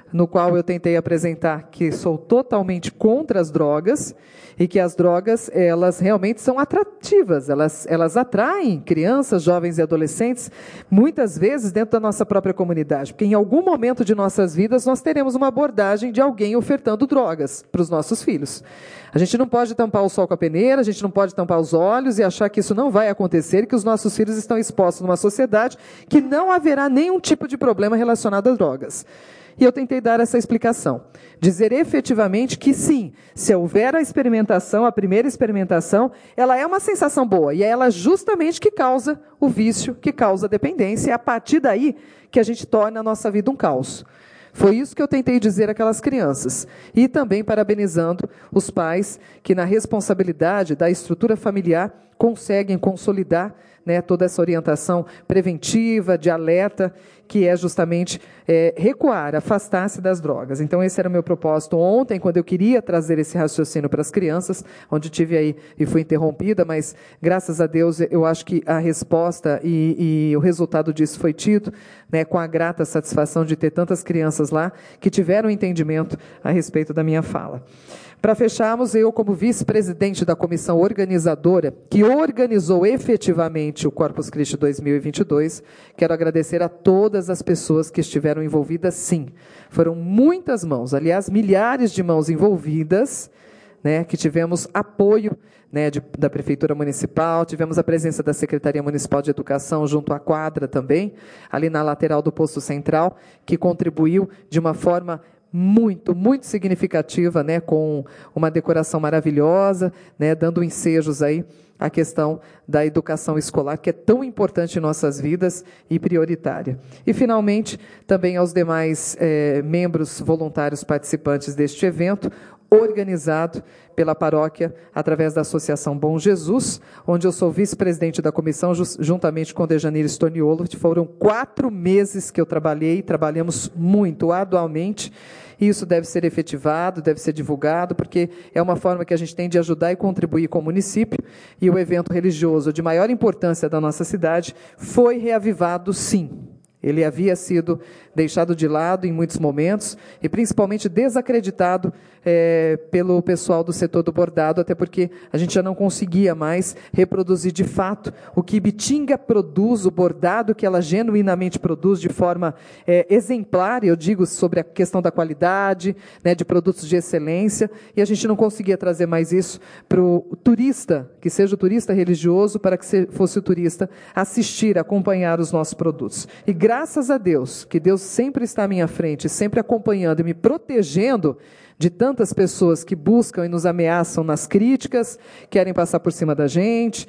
no qual eu tentei apresentar que sou totalmente contra as drogas e que as drogas, elas realmente são atrativas, elas, elas atraem crianças, jovens e adolescentes, muitas vezes dentro da nossa própria comunidade, porque em algum momento de nossas vidas nós teremos uma abordagem de alguém ofertando drogas para os nossos filhos. A gente não pode tampar o sol com a peneira, a gente não pode tampar os olhos e achar que isso não vai acontecer, que os nossos filhos estão expostos numa sociedade que não haverá nenhum tipo de problema relacionado a drogas. E eu tentei dar essa explicação. Dizer efetivamente que sim, se houver a experimentação, a primeira experimentação, ela é uma sensação boa. E é ela justamente que causa o vício, que causa a dependência. É a partir daí que a gente torna a nossa vida um caos. Foi isso que eu tentei dizer àquelas crianças. E também parabenizando os pais que, na responsabilidade da estrutura familiar, conseguem consolidar, né, toda essa orientação preventiva, de alerta, que é justamente é, recuar, afastar-se das drogas. Então, esse era o meu propósito ontem, quando eu queria trazer esse raciocínio para as crianças, onde tive aí e fui interrompida, mas, graças a Deus, eu acho que a resposta e, e o resultado disso foi tido, né, com a grata satisfação de ter tantas crianças lá que tiveram entendimento a respeito da minha fala. Para fecharmos, eu, como vice-presidente da comissão organizadora, que organizou efetivamente o Corpus Christi dois mil e vinte e dois, quero agradecer a todas as pessoas que estiveram envolvidas, sim. Foram muitas mãos, aliás, milhares de mãos envolvidas, né, que tivemos apoio, né, de, da Prefeitura Municipal, tivemos a presença da Secretaria Municipal de Educação junto à quadra também, ali na lateral do Posto Central, que contribuiu de uma forma muito, muito significativa, né, com uma decoração maravilhosa, né, dando ensejos aí à questão da educação escolar, que é tão importante em nossas vidas e prioritária. E, finalmente, também aos demais eh, membros voluntários participantes deste evento, organizado pela paróquia através da Associação Bom Jesus, onde eu sou vice-presidente da comissão, juntamente com o Dejanir Storniolo. Foram quatro meses que eu trabalhei, trabalhamos muito, arduamente, e isso deve ser efetivado, deve ser divulgado, porque é uma forma que a gente tem de ajudar e contribuir com o município, e o evento religioso de maior importância da nossa cidade foi reavivado, sim. Ele havia sido deixado de lado em muitos momentos e principalmente desacreditado é, pelo pessoal do setor do bordado, até porque a gente já não conseguia mais reproduzir de fato o que Ibitinga produz, o bordado que ela genuinamente produz de forma é, exemplar, eu digo sobre a questão da qualidade, né, de produtos de excelência, e a gente não conseguia trazer mais isso para o turista, que seja o turista religioso, para que fosse o turista assistir, acompanhar os nossos produtos. E graças a Deus, que Deus sempre está à minha frente, sempre acompanhando e me protegendo de tantas pessoas que buscam e nos ameaçam nas críticas, querem passar por cima da gente,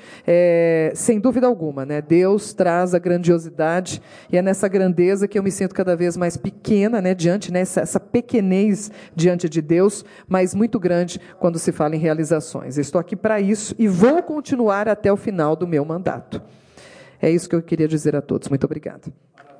é, sem dúvida alguma, né? Deus traz a grandiosidade, e é nessa grandeza que eu me sinto cada vez mais pequena, né, diante, né, essa, essa pequenez diante de Deus, mas muito grande quando se fala em realizações. Eu estou aqui para isso e vou continuar até o final do meu mandato. É isso que eu queria dizer a todos. Muito obrigada.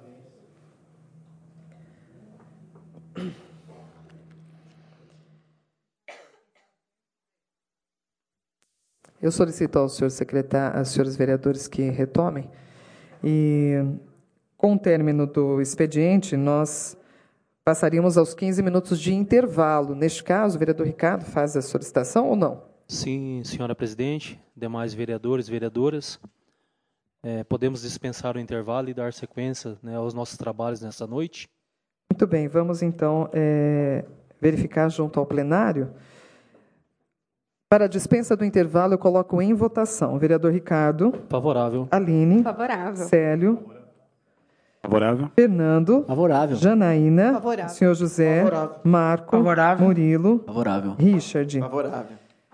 Eu solicito aos senhores secretários, aos senhores vereadores que retomem, e com o término do expediente, nós passaríamos aos quinze minutos de intervalo. Neste caso, o vereador Ricardo faz a solicitação ou não? Sim, senhora presidente, demais vereadores e vereadoras, é, podemos dispensar o intervalo e dar sequência, né, aos nossos trabalhos nessa noite? Muito bem, vamos então é, verificar junto ao plenário. Para a dispensa do intervalo, eu coloco em votação. O vereador Ricardo. Favorável. Aline. Favorável. Célio. Favorável. Fernando. Favorável. Janaína. Favorável. Senhor José. Favorável. Marco. Favorável. Murilo. Favorável. Richard. Favorável.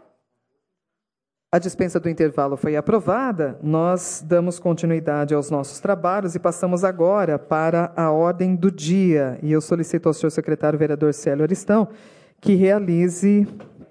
A dispensa do intervalo foi aprovada, nós damos continuidade aos nossos trabalhos e passamos agora para a ordem do dia. E eu solicito ao senhor secretário vereador Célio Aristão que realize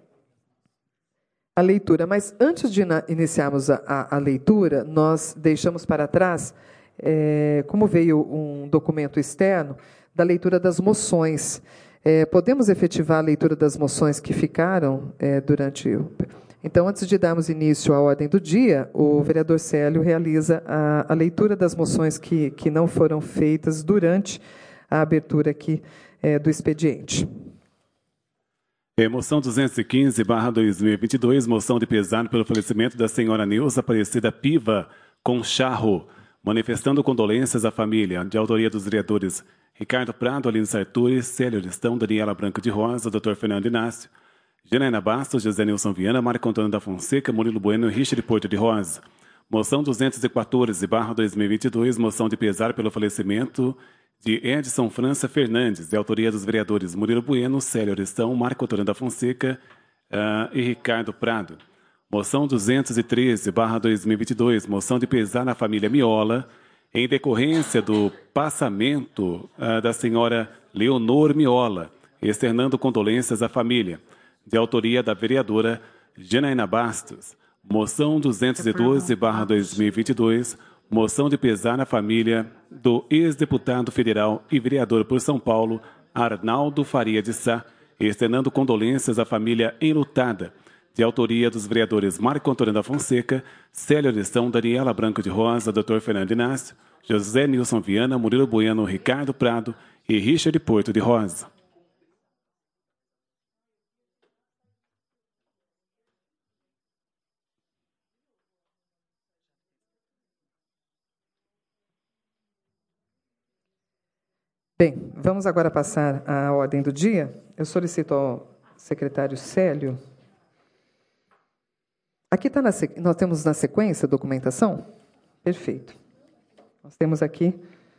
a leitura. Mas antes de iniciarmos a, a, a leitura, nós deixamos para trás, é, como veio um documento externo, da leitura das moções. É, podemos efetivar a leitura das moções que ficaram é, durante o... Então, antes de darmos início à ordem do dia, o vereador Célio realiza a, a leitura das moções que, que não foram feitas durante a abertura aqui é, do expediente. Moção duzentos e quinze barra dois mil e vinte e dois, moção de pesar pelo falecimento da senhora Neuza Aparecida Piva Concharro, manifestando condolências à família, de autoria dos vereadores Ricardo Prado, Aline Sartori, Célio Listão, Daniela Branco de Rosa, doutor Fernando Inácio, Janaína Bastos, José Nilson Viana, Marco Antônio da Fonseca, Murilo Bueno e Richard Porto de Rosa. Moção duzentos e quatorze barra dois mil e vinte e dois, moção de pesar pelo falecimento de Edson França Fernandes, de autoria dos vereadores Murilo Bueno, Célio Aristão, Marco Antônio da Fonseca uh, e Ricardo Prado. Moção duzentos e treze barra dois mil e vinte e dois, moção de pesar na família Miola, em decorrência do passamento uh, da senhora Leonor Miola, externando condolências à família, de autoria da vereadora Janaína Bastos. Moção duzentos e doze barra dois mil e vinte e dois, moção de pesar na família do ex-deputado federal e vereador por São Paulo, Arnaldo Faria de Sá, externando condolências à família enlutada, de autoria dos vereadores Marco Antônio da Fonseca, Célio Aristão, Daniela Branco de Rosa, doutor Fernando Inácio, José Nilson Viana, Murilo Bueno, Ricardo Prado e Richard Porto de Rosa. Bem, vamos agora passar à ordem do dia. Eu solicito ao secretário Célio. Aqui está na, nós temos na sequência a documentação? Perfeito. Nós temos aqui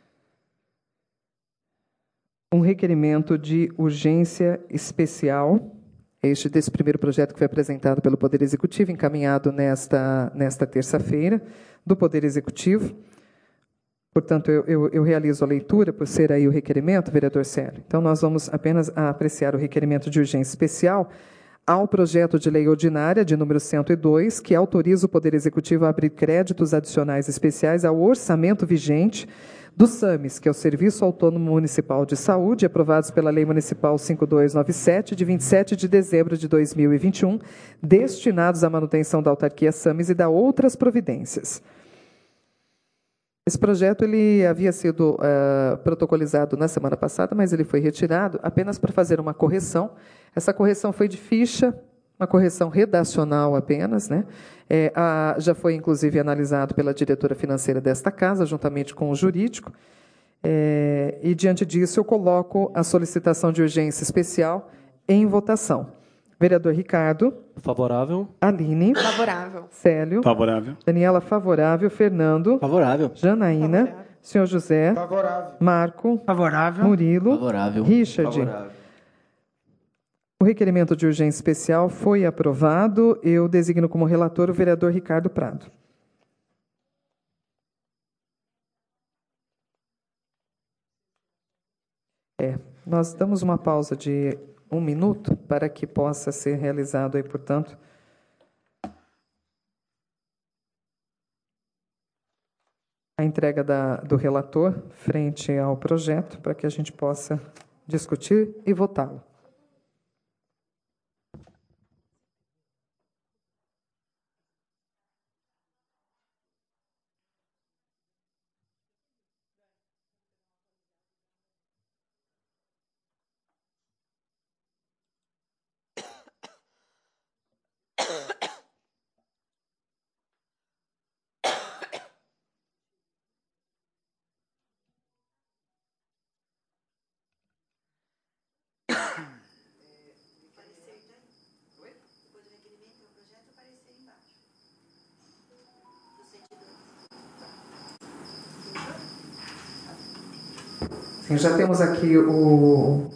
um requerimento de urgência especial, este desse primeiro projeto que foi apresentado pelo Poder Executivo, encaminhado nesta, nesta terça-feira, do Poder Executivo. Portanto, eu, eu, eu realizo a leitura, por ser aí o requerimento, vereador Célio. Então, nós vamos apenas apreciar o requerimento de urgência especial ao projeto de lei ordinária de número cento e dois, que autoriza o Poder Executivo a abrir créditos adicionais especiais ao orçamento vigente do SAMES, que é o Serviço Autônomo Municipal de Saúde, aprovados pela Lei Municipal cinco mil duzentos e noventa e sete, de vinte e sete de dezembro de dois mil e vinte e um, destinados à manutenção da autarquia SAMES e da outras providências. Esse projeto ele havia sido uh, protocolizado na semana passada, mas ele foi retirado apenas para fazer uma correção. Essa correção foi de ficha, uma correção redacional apenas, né? É, a, já foi, inclusive, analisado pela diretora financeira desta casa, juntamente com o jurídico. É, e, diante disso, eu coloco a solicitação de urgência especial em votação. Vereador Ricardo. Favorável. Aline. Favorável. Célio. Favorável. Daniela, favorável. Fernando. Favorável. Janaína. Favorável. Senhor José. Favorável. Marco. Favorável. Murilo. Favorável. Richard. Favorável. O requerimento de urgência especial foi aprovado. Eu designo como relator o vereador Ricardo Prado. É, nós damos uma pausa de um minuto para que possa ser realizado aí, portanto, a entrega da, do relator frente ao projeto, para que a gente possa discutir e votá-lo. Já temos aqui o,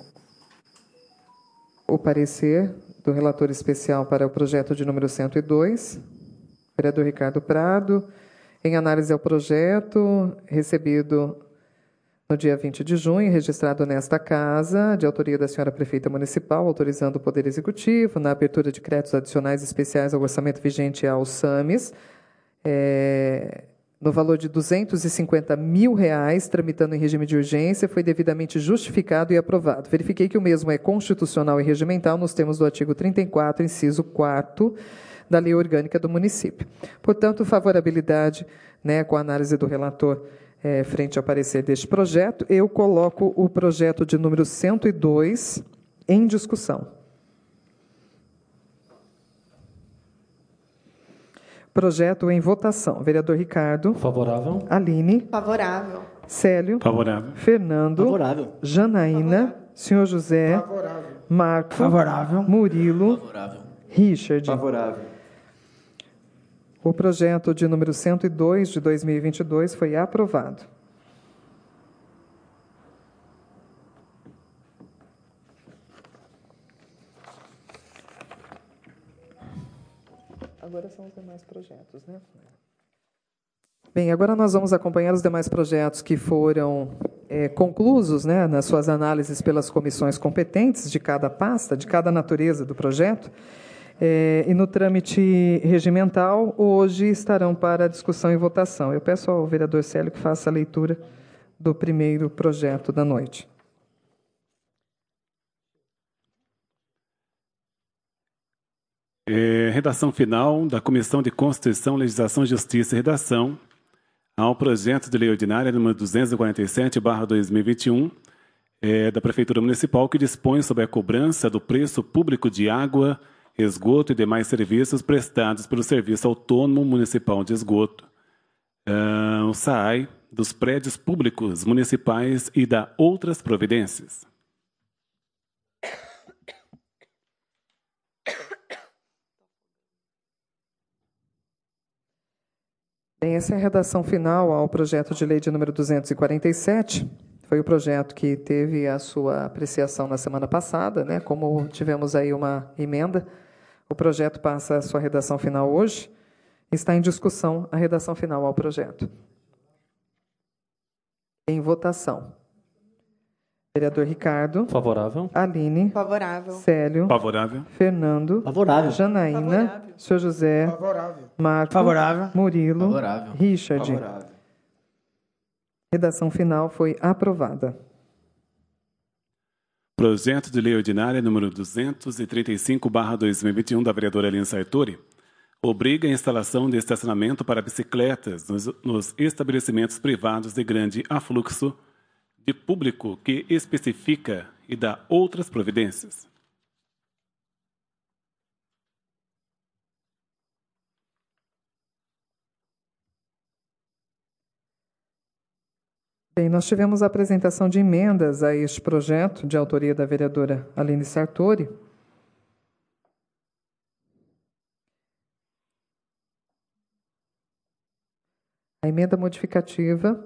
o parecer do relator especial para o projeto de número cento e dois, vereador Ricardo Prado, em análise ao projeto, recebido no dia vinte de junho, registrado nesta casa, de autoria da senhora prefeita municipal, autorizando o Poder Executivo na abertura de créditos adicionais especiais ao orçamento vigente ao SAMES, é, no valor de duzentos e cinquenta mil reais, tramitando em regime de urgência, foi devidamente justificado e aprovado. Verifiquei que o mesmo é constitucional e regimental nos termos do artigo trinta e quatro, inciso quarto, da Lei Orgânica do Município. Portanto, favorabilidade, né, com a análise do relator é, frente ao parecer deste projeto, eu coloco o projeto de número cento e dois em discussão. Projeto em votação. Vereador Ricardo. Favorável. Aline. Favorável. Célio. Favorável. Fernando. Favorável. Janaína. Favorável. Senhor José. Favorável. Marco. Favorável. Murilo. Favorável. Richard. Favorável. O projeto de número cento e dois de dois mil e vinte e dois foi aprovado. Agora são os demais projetos, né? Bem, agora nós vamos acompanhar os demais projetos que foram é, conclusos, né, nas suas análises pelas comissões competentes de cada pasta, de cada natureza do projeto. É, e no trâmite regimental, hoje estarão para discussão e votação. Eu peço ao vereador Célio que faça a leitura do primeiro projeto da noite. É, redação final da Comissão de Constituição, Legislação, Justiça e Redação ao projeto de lei ordinária número duzentos e quarenta e sete barra dois mil e vinte e um é, da Prefeitura Municipal, que dispõe sobre a cobrança do preço público de água, esgoto e demais serviços prestados pelo Serviço Autônomo Municipal de Esgoto, uh, o S A I, dos prédios públicos municipais e da outras providências. Bem, essa é a redação final ao projeto de lei de número duzentos e quarenta e sete. Foi o projeto que teve a sua apreciação na semana passada, né? Como tivemos aí uma emenda, o projeto passa a sua redação final hoje. Está em discussão a redação final ao projeto. Em votação. Vereador Ricardo. Favorável. Aline. Favorável. Célio. Favorável. Fernando. Favorável. Janaína. Favorável. Senhor José. Favorável. Marco. Favorável. Murilo. Favorável. Richard. Favorável. Redação final foi aprovada. Projeto de lei ordinária número duzentos e trinta e cinco barra dois mil e vinte e um da vereadora Aline Sartori obriga a instalação de estacionamento para bicicletas nos, nos estabelecimentos privados de grande afluxo de público que especifica e dá outras providências. Bem, nós tivemos a apresentação de emendas a este projeto, de autoria da vereadora Aline Sartori. A emenda modificativa,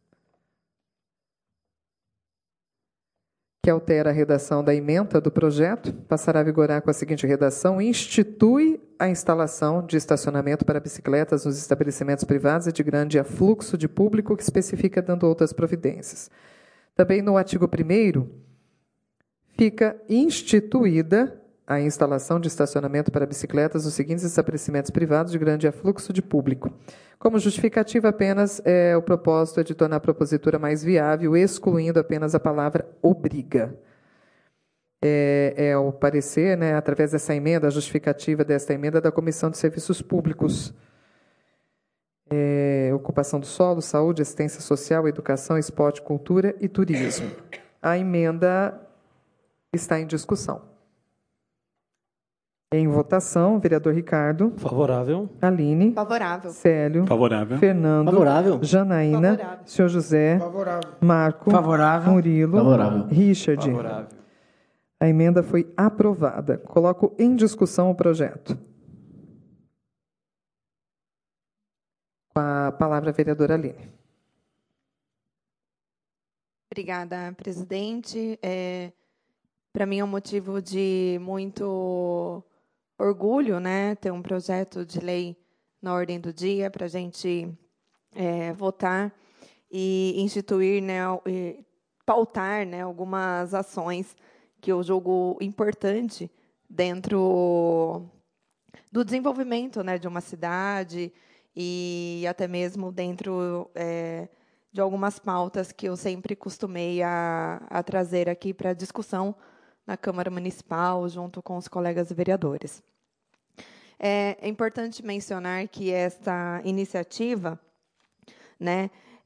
que altera a redação da ementa do projeto, passará a vigorar com a seguinte redação: institui a instalação de estacionamento para bicicletas nos estabelecimentos privados e de grande afluxo de público, que especifica dando outras providências. Também no artigo primeiro, fica instituída a instalação de estacionamento para bicicletas nos seguintes estabelecimentos privados de grande afluxo de público. Como justificativa, apenas é, o propósito é de tornar a propositura mais viável, excluindo apenas a palavra obriga. É, é o parecer, né, através dessa emenda, a justificativa desta emenda da Comissão de Serviços Públicos. É, ocupação do solo, saúde, assistência social, educação, esporte, cultura e turismo. A emenda está em discussão. Em votação, vereador Ricardo. Favorável. Aline. Favorável. Célio. Favorável. Fernando. Favorável. Janaína. Favorável. Senhor José. Favorável. Marco. Favorável. Murilo. Favorável. Richard. Favorável. A emenda foi aprovada. Coloco em discussão o projeto. Com a palavra, a vereadora Aline. Obrigada, presidente. É, para mim é um motivo de muito orgulho, né, ter um projeto de lei na ordem do dia para a gente é, votar e instituir, né, e pautar, né, algumas ações que eu julgo importante dentro do desenvolvimento, né, de uma cidade e até mesmo dentro é, de algumas pautas que eu sempre costumei a, a trazer aqui para discussão na Câmara Municipal, junto com os colegas vereadores. É, é importante mencionar que esta iniciativa, né,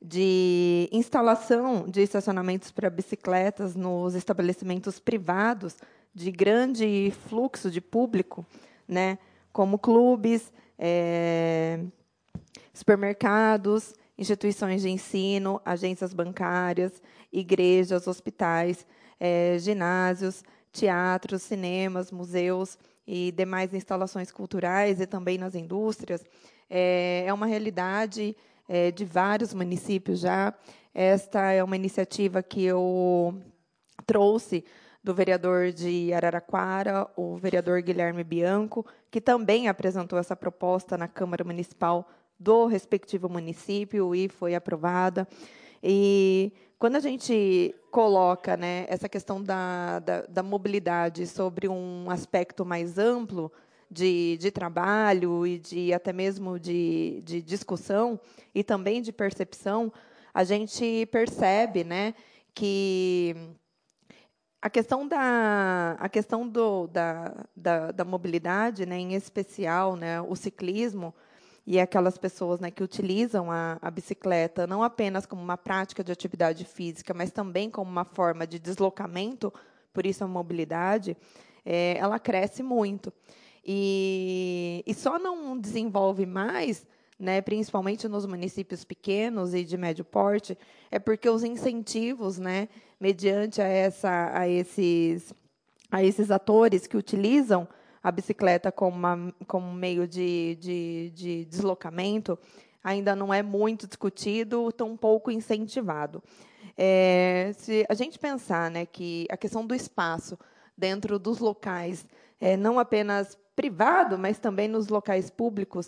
de instalação de estacionamentos para bicicletas nos estabelecimentos privados de grande fluxo de público, né, como clubes, é, supermercados, instituições de ensino, agências bancárias, igrejas, hospitais, é, ginásios, teatros, cinemas, museus e demais instalações culturais e também nas indústrias. É, é uma realidade é, de vários municípios já. Esta é uma iniciativa que eu trouxe do vereador de Araraquara, o vereador Guilherme Bianco, que também apresentou essa proposta na Câmara Municipal do respectivo município e foi aprovada. E quando a gente coloca, né, essa questão da, da, da mobilidade sobre um aspecto mais amplo de, de trabalho e de até mesmo de, de discussão e também de percepção, a gente percebe, né, que a questão da, a questão do, da, da, da mobilidade, né, em especial, né, o ciclismo, e aquelas pessoas, né, que utilizam a, a bicicleta não apenas como uma prática de atividade física, mas também como uma forma de deslocamento, por isso a mobilidade, é, ela cresce muito. E, e só não desenvolve mais, né, principalmente nos municípios pequenos e de médio porte, é porque os incentivos, né, mediante a, essa, a, esses, a esses atores que utilizam a bicicleta como, uma, como meio de, de, de deslocamento, ainda não é muito discutido, tão pouco incentivado. É, se a gente pensar, né, que a questão do espaço dentro dos locais, é, não apenas privado, mas também nos locais públicos,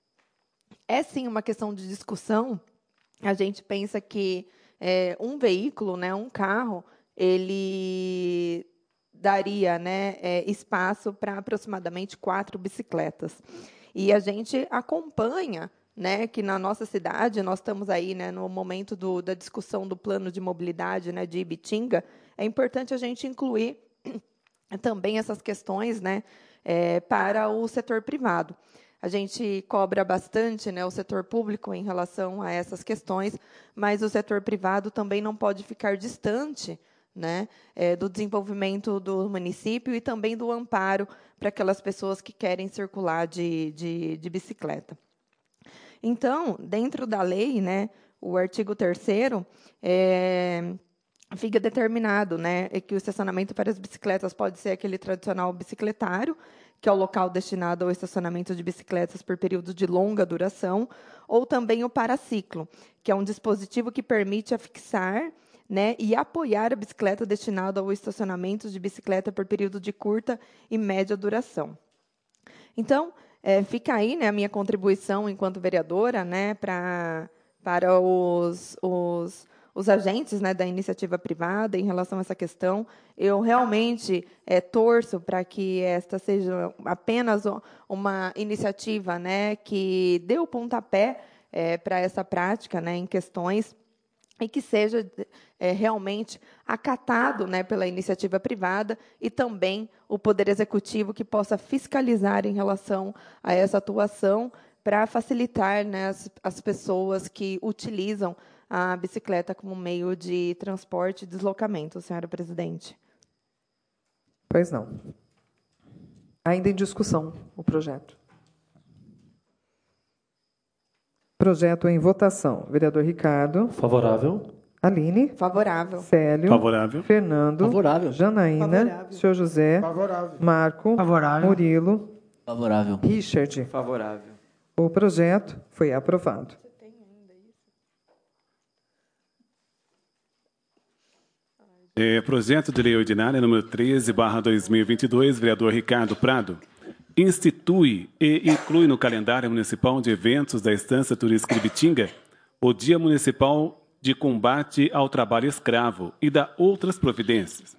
é sim uma questão de discussão. A gente pensa que é, um veículo, né, um carro, ele daria, né, é, espaço para aproximadamente quatro bicicletas. E a gente acompanha, né, que na nossa cidade, nós estamos aí, né, no momento do, da discussão do plano de mobilidade, né, de Ibitinga, é importante a gente incluir também essas questões, né, é, para o setor privado. A gente cobra bastante, né, o setor público em relação a essas questões, mas o setor privado também não pode ficar distante, né, é, do desenvolvimento do município e também do amparo para aquelas pessoas que querem circular de, de, de bicicleta. Então, dentro da lei, né, o artigo terceiro é, fica determinado, né, que o estacionamento para as bicicletas pode ser aquele tradicional bicicletário, que é o local destinado ao estacionamento de bicicletas por períodos de longa duração, ou também o paraciclo, que é um dispositivo que permite afixar, né, e apoiar a bicicleta destinada ao estacionamento de bicicleta por período de curta e média duração. Então, é, fica aí, né, a minha contribuição enquanto vereadora, né, pra, para os, os, os agentes, né, da iniciativa privada em relação a essa questão. Eu realmente é, torço para que esta seja apenas uma iniciativa, né, que dê o pontapé é, para essa prática, né, em questões e que seja é, realmente acatado, né, pela iniciativa privada e também o Poder Executivo que possa fiscalizar em relação a essa atuação para facilitar, né, as, as pessoas que utilizam a bicicleta como meio de transporte e deslocamento, senhora presidente. Pois não. Ainda em discussão o projeto. Projeto em votação. Vereador Ricardo. Favorável. Aline. Favorável. Célio. Favorável. Fernando. Favorável. Janaína. Favorável. Senhor José. Favorável. Marco. Favorável. Murilo. Favorável. Richard. Favorável. O projeto foi aprovado. É, projeto de lei ordinária número treze barra dois mil e vinte e dois, vereador Ricardo Prado, institui e inclui no calendário municipal de eventos da Estância Turística de Ibitinga o Dia Municipal de Combate ao Trabalho Escravo e dá outras providências.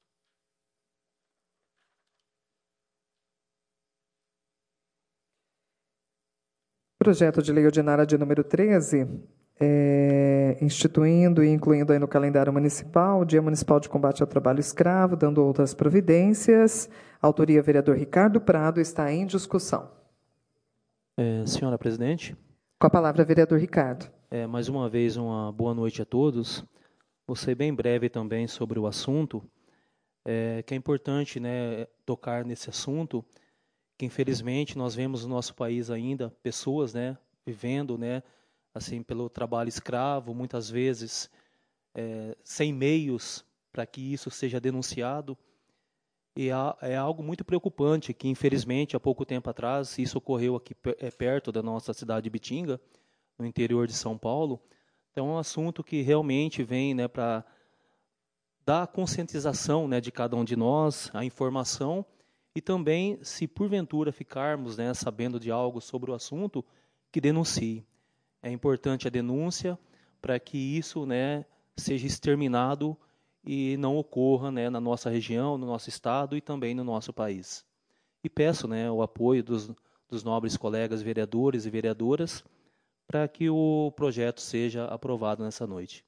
Projeto de lei ordinária de número treze, é, instituindo e incluindo aí no calendário municipal o Dia Municipal de Combate ao Trabalho Escravo, dando outras providências. Autoria, vereador Ricardo Prado, está em discussão. É, senhora presidente, Com a palavra, vereador Ricardo. É, mais uma vez, uma boa noite a todos. Vou ser bem breve também sobre o assunto, é, que é importante, né, tocar nesse assunto, que infelizmente nós vemos no nosso país ainda pessoas, né, vivendo, né, assim, pelo trabalho escravo, muitas vezes é, sem meios para que isso seja denunciado. E é algo muito preocupante que, infelizmente, há pouco tempo atrás, isso ocorreu aqui perto da nossa cidade de Bitinga, no interior de São Paulo. Então, é um assunto que realmente vem, né, para dar a conscientização, né, de cada um de nós, a informação, e também, se porventura ficarmos, né, sabendo de algo sobre o assunto, que denuncie. É importante a denúncia para que isso, né, seja exterminado e não ocorra, né, na nossa região, no nosso estado e também no nosso país. E peço, né, o apoio dos, dos nobres colegas vereadores e vereadoras para que o projeto seja aprovado nessa noite.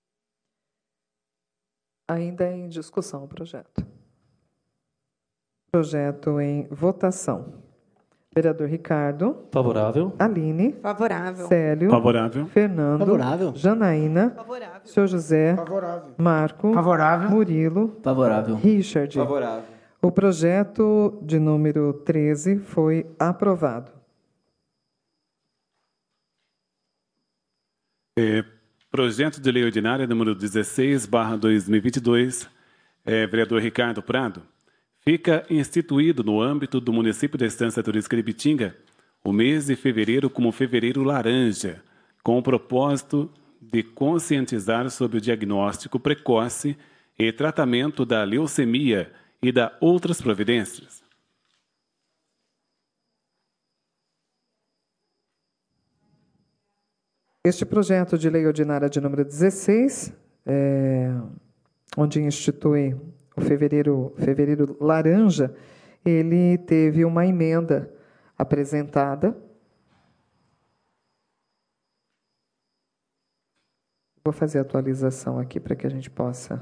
Ainda é em discussão o projeto. Projeto em votação. Vereador Ricardo. Favorável. Aline. Favorável. Célio. Favorável. Fernando. Favorável. Janaína. Favorável. Senhor José. Favorável. Marco. Favorável. Murilo. Favorável. Richard. Favorável. O projeto de número treze foi aprovado. É, projeto de lei ordinária número dezesseis barra dois mil e vinte e dois, é, vereador Ricardo Prado. Fica instituído no âmbito do município da Estância Turística de Bitinga o mês de fevereiro como Fevereiro Laranja, com o propósito de conscientizar sobre o diagnóstico precoce e tratamento da leucemia e da outras providências. Este projeto de lei ordinária de número dezesseis, é, onde institui o fevereiro, fevereiro laranja, ele teve uma emenda apresentada. Vou fazer a atualização aqui para que a gente possa...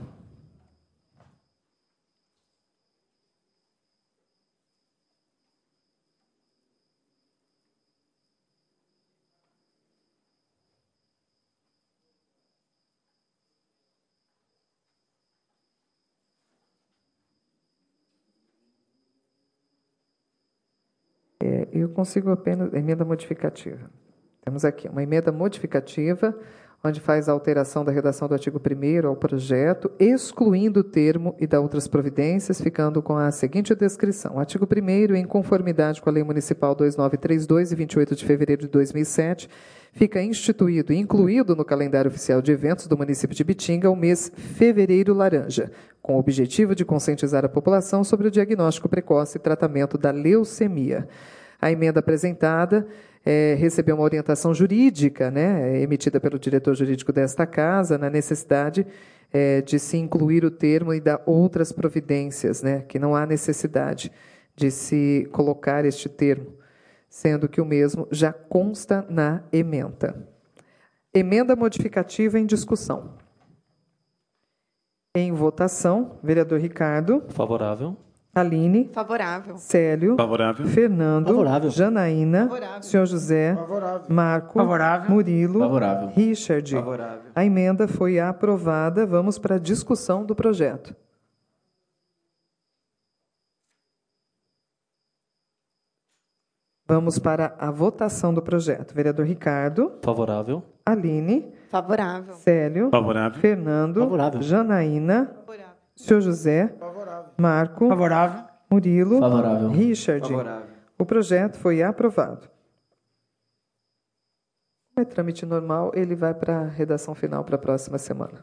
É, eu consigo apenas emenda modificativa. Temos aqui uma emenda modificativa, onde faz a alteração da redação do artigo primeiro ao projeto, excluindo o termo e da outras providências, ficando com a seguinte descrição. Artigo primeiro, em conformidade com a Lei Municipal dois mil novecentos e trinta e dois, de vinte e oito de fevereiro de dois mil e sete, fica instituído e incluído no calendário oficial de eventos do município de Bitinga o mês Fevereiro Laranja, com o objetivo de conscientizar a população sobre o diagnóstico precoce e tratamento da leucemia. A emenda apresentada é, recebeu uma orientação jurídica, né, emitida pelo diretor jurídico desta casa, na necessidade é, de se incluir o termo e dar outras providências, né, que não há necessidade de se colocar este termo, sendo que o mesmo já consta na ementa. Emenda modificativa em discussão. Em votação, vereador Ricardo. Favorável. Aline. Favorável. Célio. Favorável. Fernando. Favorável. Janaína. Favorável. Senhor José. Favorável. Marco. Favorável. Murilo. Favorável. Richard. Favorável. A emenda foi aprovada. Vamos para a discussão do projeto. Vamos para a votação do projeto. Vereador Ricardo. Favorável. Aline. Favorável. Célio. Favorável. Fernando. Favorável. Janaína. Favorável. Senhor José. Favorável. Marco. Favorável. Murilo. Favorável. Richard. Favorável. O projeto foi aprovado. Como é trâmite normal, ele vai para a redação final para a próxima semana.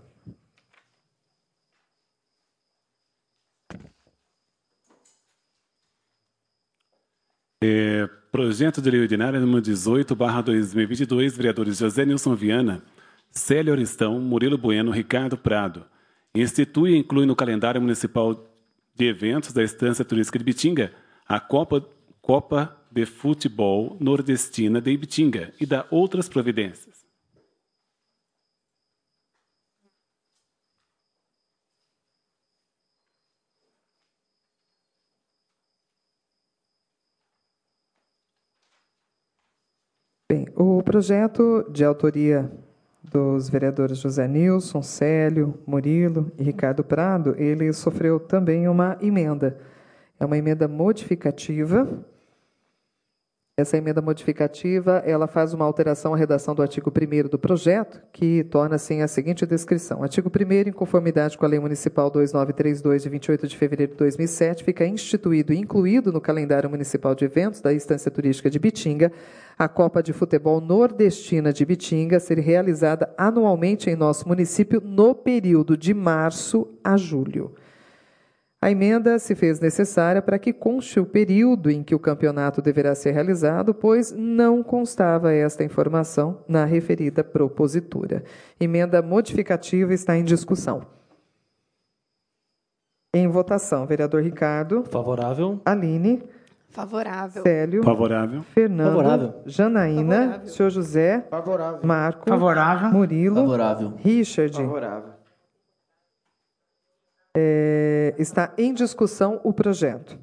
É, projeto de lei ordinária número dezoito barra dois mil e vinte e dois, vereadores José Nilson Viana, Célio Oristão, Murilo Bueno, Ricardo Prado. Institui e inclui no calendário municipal de eventos da Estância Turística de Bitinga a Copa, Copa de Futebol Nordestina de Ibitinga e dá outras providências. Bem, o projeto de autoria dos vereadores José Nilson, Célio, Murilo e Ricardo Prado, ele sofreu também uma emenda. É uma emenda modificativa. Essa emenda modificativa, ela faz uma alteração à redação do artigo primeiro do projeto, que torna assim a seguinte descrição. Artigo primeiro, em conformidade com a Lei Municipal dois mil novecentos e trinta e dois, de vinte e oito de fevereiro de dois mil e sete, fica instituído e incluído no calendário municipal de eventos da Estância Turística de Bitinga a Copa de Futebol Nordestina de Bitinga, a ser realizada anualmente em nosso município no período de março a julho. A emenda se fez necessária para que conste o período em que o campeonato deverá ser realizado, pois não constava esta informação na referida propositura. Emenda modificativa está em discussão. Em votação, vereador Ricardo. Favorável. Aline. Favorável. Célio. Favorável. Fernando. Favorável. Janaína. Favorável. Senhor José. Favorável. Marco. Favorável. Murilo. Favorável. Richard. Favorável. É, está em discussão o projeto.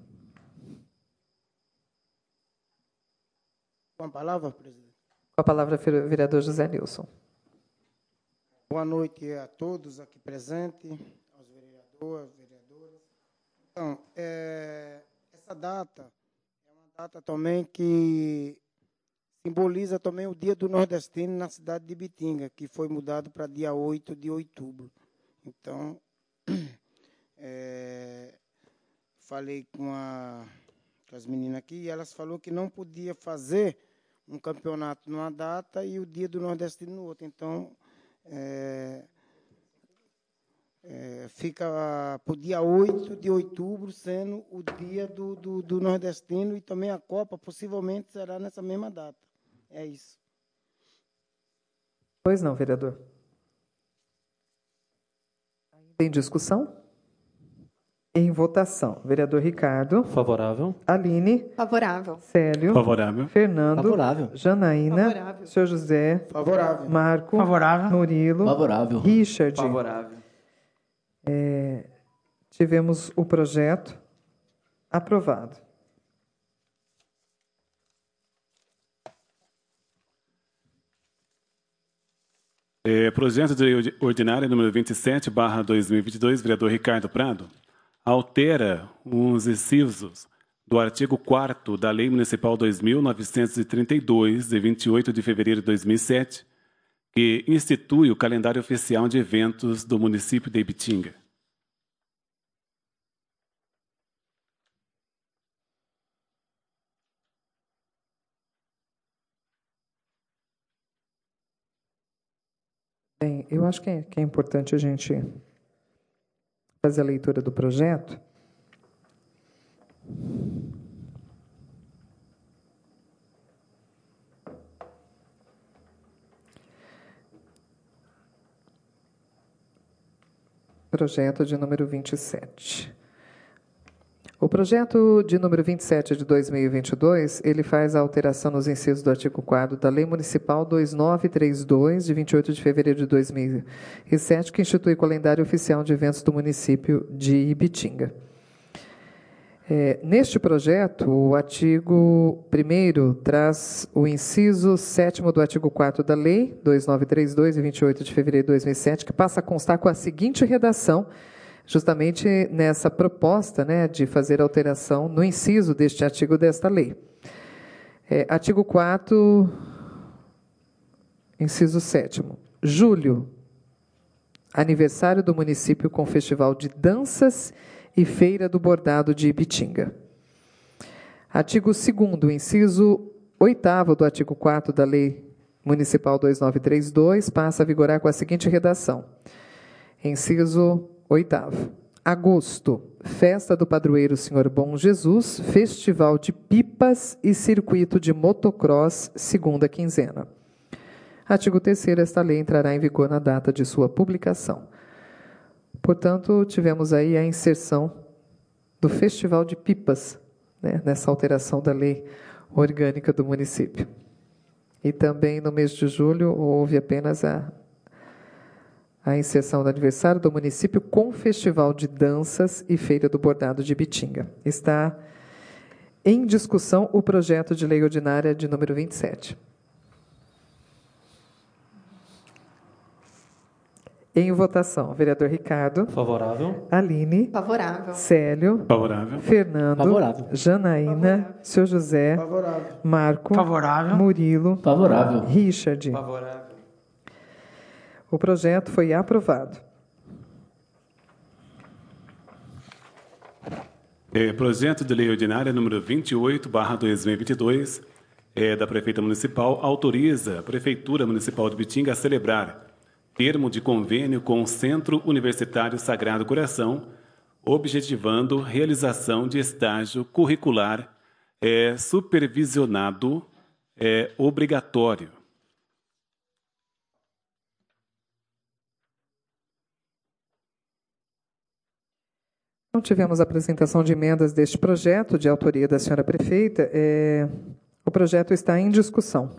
Com a palavra, presidente. Com a palavra, vereador José Nilson. Boa noite a todos aqui presentes, aos vereadores, vereadoras. Então, é, essa data é uma data também que simboliza também o Dia do Nordestino na cidade de Bitinga, que foi mudado para dia oito de outubro. Então, É, falei com, a, com as meninas aqui e elas falaram que não podia fazer um campeonato numa data e o Dia do Nordestino no outro. Então, é, é, fica para o dia oito de outubro sendo o dia do, do, do Nordestino e também a Copa possivelmente será nessa mesma data. É isso. Pois não, vereador. Tem discussão? Em votação, vereador Ricardo. Favorável. Aline. Favorável. Célio. Favorável. Fernando. Favorável. Janaína. Favorável. Senhor José. Favorável. Marco. Favorável. Murilo. Favorável. Richard. Favorável. É, tivemos o projeto aprovado. É, projeto de lei ordinária número vinte e sete, barra dois mil e vinte e dois, vereador Ricardo Prado, altera os incisos do artigo quarto da Lei Municipal dois mil novecentos e trinta e dois, de vinte e oito de fevereiro de dois mil e sete, que institui o calendário oficial de eventos do município de Ibitinga. Bem, eu acho que é, que é importante a gente fazer a leitura do projeto. Projeto de número vinte e sete. O projeto de número vinte e sete de dois mil e vinte e dois, ele faz a alteração nos incisos do artigo quarto da Lei Municipal dois mil novecentos e trinta e dois, de vinte e oito de fevereiro de dois mil e sete, que institui o calendário oficial de eventos do município de Ibitinga. É, neste projeto, o artigo primeiro traz o inciso sétimo do artigo quarto da Lei dois mil novecentos e trinta e dois, de vinte e oito de fevereiro de dois mil e sete, que passa a constar com a seguinte redação, justamente nessa proposta, né, de fazer alteração no inciso deste artigo desta lei. É, artigo quarto, inciso sétimo. Julho, aniversário do município com festival de danças e feira do bordado de Ibitinga. Artigo segundo, inciso oitavo do artigo quarto da Lei Municipal dois mil novecentos e trinta e dois, passa a vigorar com a seguinte redação. Inciso oitavo. Agosto, festa do padroeiro Senhor Bom Jesus, festival de pipas e circuito de motocross, segunda quinzena. Artigo terceiro, esta lei entrará em vigor na data de sua publicação. Portanto, tivemos aí a inserção do festival de pipas, né, nessa alteração da lei orgânica do município. E também no mês de julho houve apenas a a inserção do aniversário do município com festival de danças e feira do bordado de Ibitinga. Está em discussão o projeto de lei ordinária de número vinte e sete. Em votação, vereador Ricardo. Favorável. Aline. Favorável. Célio. Favorável. Fernando. Favorável. Janaína. Favorável. Seu José. Favorável. Marco. Favorável. Murilo. Favorável. Richard. Favorável. O projeto foi aprovado. É, projeto de lei ordinária número vinte e oito, barra dois mil e vinte e dois, é, da Prefeita Municipal, autoriza a Prefeitura Municipal de Bitinga a celebrar termo de convênio com o Centro Universitário Sagrado Coração, objetivando realização de estágio curricular é, supervisionado é, obrigatório. Não tivemos apresentação de emendas deste projeto, de autoria da senhora prefeita. É, o projeto está em discussão.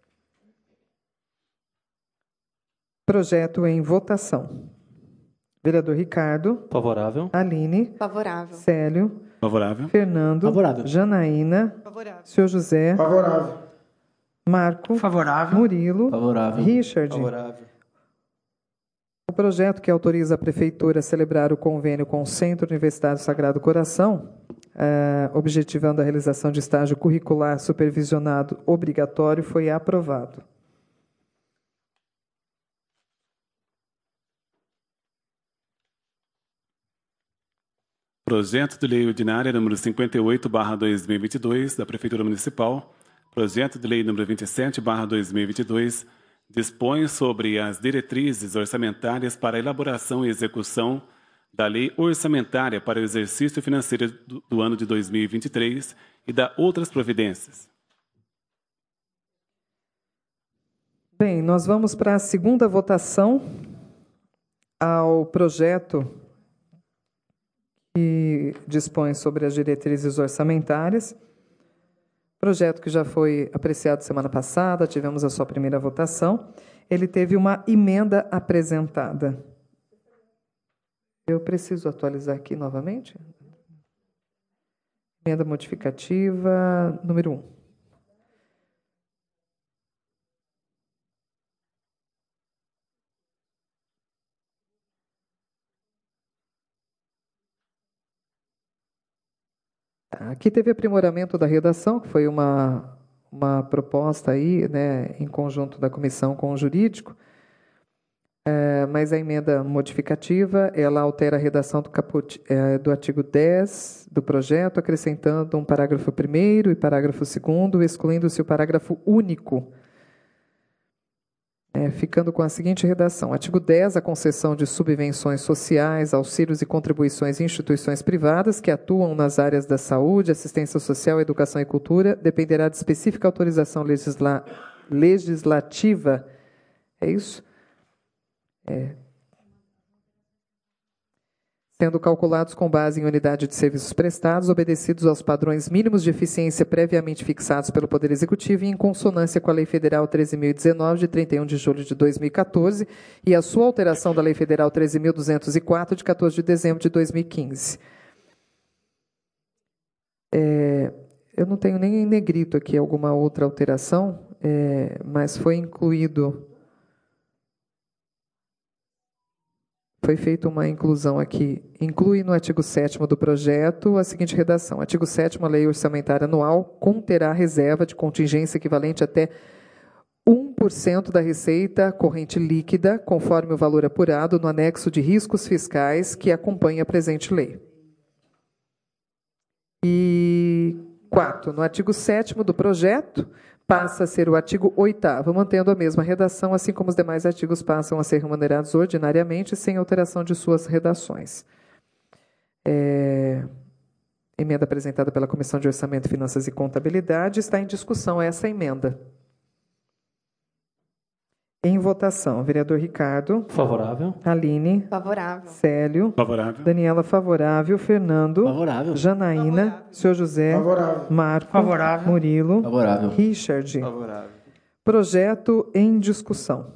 Projeto em votação. Vereador Ricardo. Favorável. Aline. Favorável. Célio. Favorável. Fernando. Favorável. Janaína. Favorável. Seu José. Favorável. Marco. Favorável. Murilo. Favorável. Richard. Favorável. O projeto que autoriza a Prefeitura a celebrar o convênio com o Centro Universitário Sagrado Coração, eh, objetivando a realização de estágio curricular supervisionado obrigatório, foi aprovado. Projeto de lei ordinária número cinquenta e oito, barra dois mil e vinte e dois, da Prefeitura Municipal. Projeto de lei número vinte e sete, barra dois mil e vinte e dois, dispõe sobre as diretrizes orçamentárias para a elaboração e execução da lei orçamentária para o exercício financeiro do, do ano de dois mil e vinte e três e da outras providências. Bem, nós vamos para a segunda votação ao projeto que dispõe sobre as diretrizes orçamentárias. Projeto que já foi apreciado semana passada, tivemos a sua primeira votação. Ele teve uma emenda apresentada. Eu preciso atualizar aqui novamente. Emenda modificativa número um. Aqui teve aprimoramento da redação, que foi uma, uma proposta aí, né, em conjunto da comissão com o jurídico, é, mas a emenda modificativa, ela altera a redação do, caput, é, do artigo dez do projeto, acrescentando um parágrafo primeiro e parágrafo segundo, excluindo-se o parágrafo único, É, ficando com a seguinte redação. Artigo dez, a concessão de subvenções sociais, auxílios e contribuições em instituições privadas que atuam nas áreas da saúde, assistência social, educação e cultura, dependerá de específica autorização legisla legislativa. É isso? É. Sendo calculados com base em unidade de serviços prestados, obedecidos aos padrões mínimos de eficiência previamente fixados pelo Poder Executivo e em consonância com a Lei Federal treze mil e dezenove, de trinta e um de julho de dois mil e quatorze, e a sua alteração da Lei Federal treze mil duzentos e quatro, de quatorze de dezembro de dois mil e quinze. É, eu não tenho nem em negrito aqui alguma outra alteração, é, mas foi incluído... Foi feita uma inclusão aqui. Inclui no artigo sétimo do projeto a seguinte redação. Artigo sétimo, a lei orçamentária anual conterá reserva de contingência equivalente até um por cento da receita corrente líquida, conforme o valor apurado no anexo de riscos fiscais que acompanha a presente lei. E quarto, no artigo sétimo do projeto, passa a ser o artigo oitavo, mantendo a mesma redação, assim como os demais artigos passam a ser remunerados ordinariamente, sem alteração de suas redações. É, emenda apresentada pela Comissão de Orçamento, Finanças e Contabilidade, está em discussão essa emenda. Em votação, vereador Ricardo. Favorável. Aline. Favorável. Célio. Favorável. Daniela, favorável. Fernando. Favorável. Janaína. Favorável. Senhor José. Favorável. Marco. Favorável. Murilo. Favorável. Richard. Favorável. Projeto em discussão.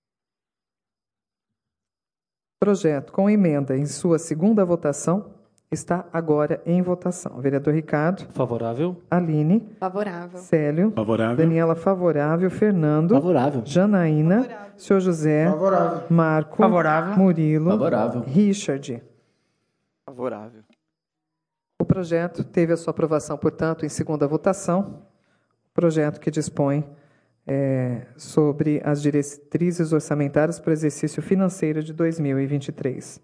Projeto com emenda em sua segunda votação. está agora em votação. Vereador Ricardo. Favorável. Aline. Favorável. Célio. Favorável. Daniela, favorável. Fernando. Favorável. Janaína. Favorável. Senhor José. Favorável. Marco. Favorável. Murilo. Favorável. Richard. Favorável. O projeto teve a sua aprovação, portanto, em segunda votação. Projeto que dispõe é, sobre as diretrizes orçamentárias para o exercício financeiro de dois mil e vinte e três.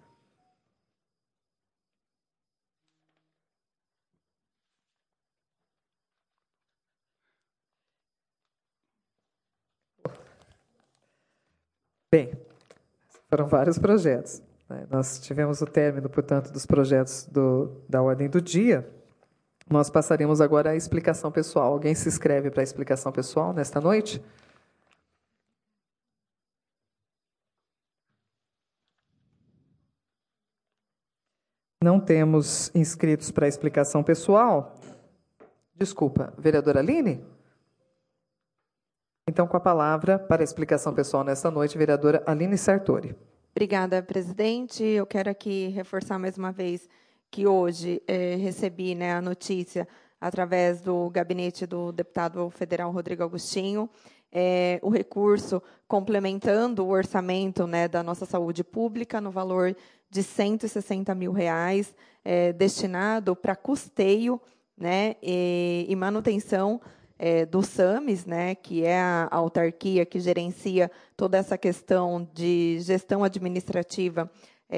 Bem, foram vários projetos. Né? Nós tivemos o término, portanto, dos projetos do, da ordem do dia. Nós passaremos agora à explicação pessoal. Alguém se inscreve para a explicação pessoal nesta noite? Não temos inscritos para a explicação pessoal. Desculpa, vereadora Aline? Então, com a palavra para a explicação pessoal nesta noite, vereadora Aline Sartori. Obrigada, presidente. Eu quero aqui reforçar mais uma vez que hoje eh, recebi, né, a notícia através do gabinete do deputado federal Rodrigo Agostinho, eh, o recurso complementando o orçamento, né, da nossa saúde pública no valor de cento e sessenta mil reais, eh, destinado para custeio, né, e, e manutenção É, do SAMES, né, que é a autarquia que gerencia toda essa questão de gestão administrativa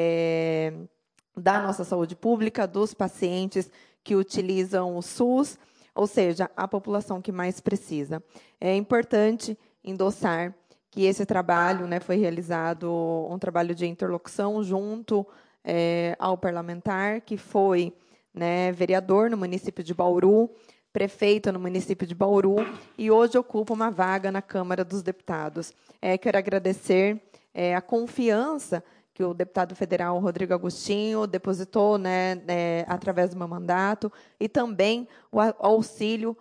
é, da nossa saúde pública, dos pacientes que utilizam o SUS, ou seja, a população que mais precisa. É importante endossar que esse trabalho, né, foi realizado, um trabalho de interlocução junto é, ao parlamentar, que foi, né, vereador no município de Bauru, prefeito no município de Bauru, e hoje ocupa uma vaga na Câmara dos Deputados. É, quero agradecer é, a confiança que o deputado federal Rodrigo Agostinho depositou, né, é, através do meu mandato, e também o auxílio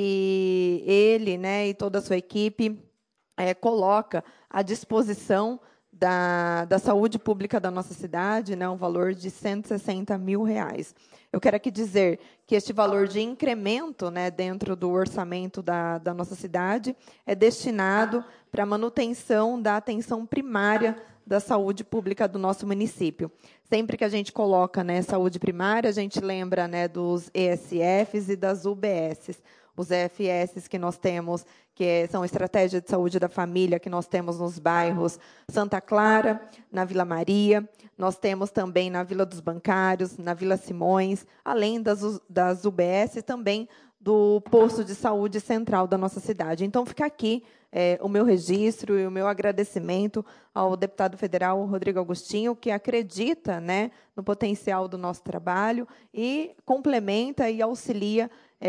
que ele, né, e toda a sua equipe é, coloca à disposição da, da saúde pública da nossa cidade, né, um valor de cento e sessenta mil reais. Eu quero aqui dizer que este valor de incremento, né, dentro do orçamento da, da nossa cidade é destinado para a manutenção da atenção primária da saúde pública do nosso município. Sempre que a gente coloca, né, saúde primária, a gente lembra, né, dos E S Fs e das U B Ss. Os E F S que nós temos, que são estratégia de saúde da família, que nós temos nos bairros Santa Clara, na Vila Maria, nós temos também na Vila dos Bancários, na Vila Simões, além das, das U B S, também do posto de saúde central da nossa cidade. Então, fica aqui é, o meu registro e o meu agradecimento ao deputado federal Rodrigo Agostinho, que acredita, né, no potencial do nosso trabalho e complementa e auxilia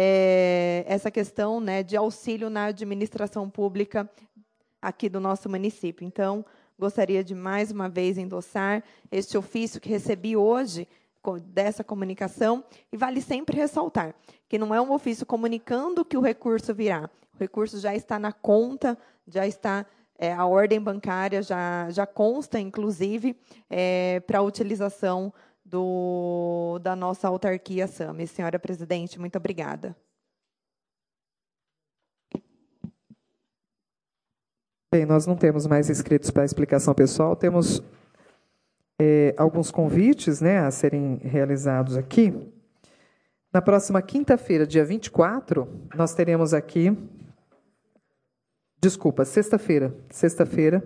É, essa questão, né, de auxílio na administração pública aqui do nosso município. Então, gostaria de, mais uma vez, endossar este ofício que recebi hoje, dessa comunicação, e vale sempre ressaltar que não é um ofício comunicando que o recurso virá. O recurso já está na conta, já está, é, a ordem bancária já, já consta, inclusive, é, para a utilização Do, da nossa autarquia SAMES. Senhora presidente, muito obrigada. Bem, nós não temos mais inscritos para a explicação pessoal, temos é, alguns convites, né, a serem realizados aqui. Na próxima quinta-feira, dia vinte e quatro, nós teremos aqui... Desculpa, sexta-feira. Sexta-feira.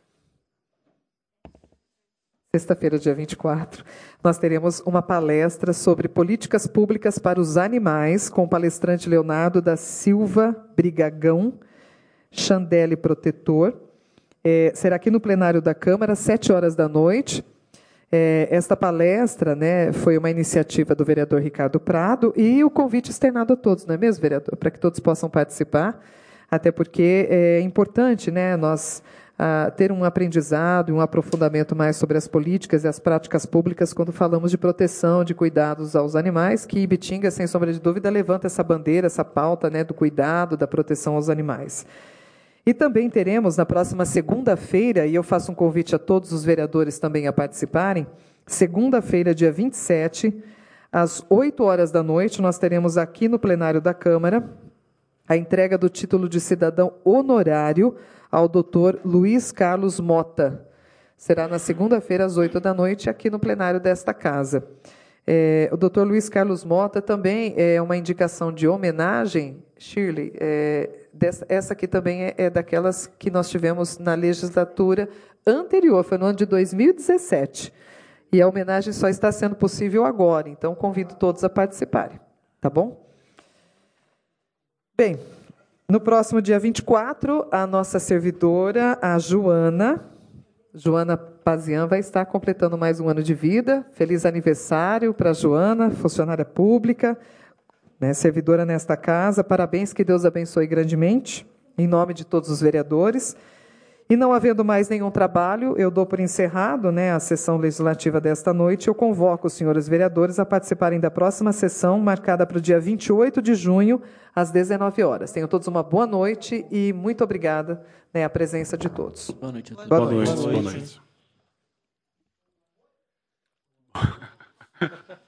Sexta-feira, dia vinte e quatro, nós teremos uma palestra sobre políticas públicas para os animais, com o palestrante Leonardo da Silva Brigagão, Chandelle Protetor. É, será aqui no plenário da Câmara, às sete horas da noite. É, esta palestra, né, foi uma iniciativa do vereador Ricardo Prado, e o convite externado a todos, não é mesmo, vereador? Para que todos possam participar, até porque é importante, né, nós... a ter um aprendizado e um aprofundamento mais sobre as políticas e as práticas públicas quando falamos de proteção, de cuidados aos animais, que Ibitinga, sem sombra de dúvida, levanta essa bandeira, essa pauta, né, do cuidado, da proteção aos animais. E também teremos, na próxima segunda-feira, e eu faço um convite a todos os vereadores também a participarem, segunda-feira, dia vinte e sete, Às oito horas da noite, nós teremos aqui no plenário da Câmara a entrega do título de cidadão honorário ao doutor Luiz Carlos Mota. Será na segunda-feira, às oito da noite, aqui no plenário desta casa. É, o doutor Luiz Carlos Mota também é uma indicação de homenagem, Shirley, é, dessa, essa aqui também é, é daquelas que nós tivemos na legislatura anterior, foi no ano de dois mil e dezessete. E a homenagem só está sendo possível agora, então convido todos a participarem, tá bom? Bem, no próximo dia vinte e quatro, a nossa servidora, a Joana, Joana Pazian, vai estar completando mais um ano de vida. Feliz aniversário para a Joana, funcionária pública, né, servidora nesta casa. Parabéns, que Deus abençoe grandemente, em nome de todos os vereadores. E não havendo mais nenhum trabalho, eu dou por encerrado, né, a sessão legislativa desta noite. Eu convoco os senhores vereadores a participarem da próxima sessão, marcada para o dia vinte e oito de junho, às dezenove horas. Tenham todos uma boa noite e muito obrigada, né, a presença de todos. Boa noite a todos. Boa noite. Boa noite. Boa noite.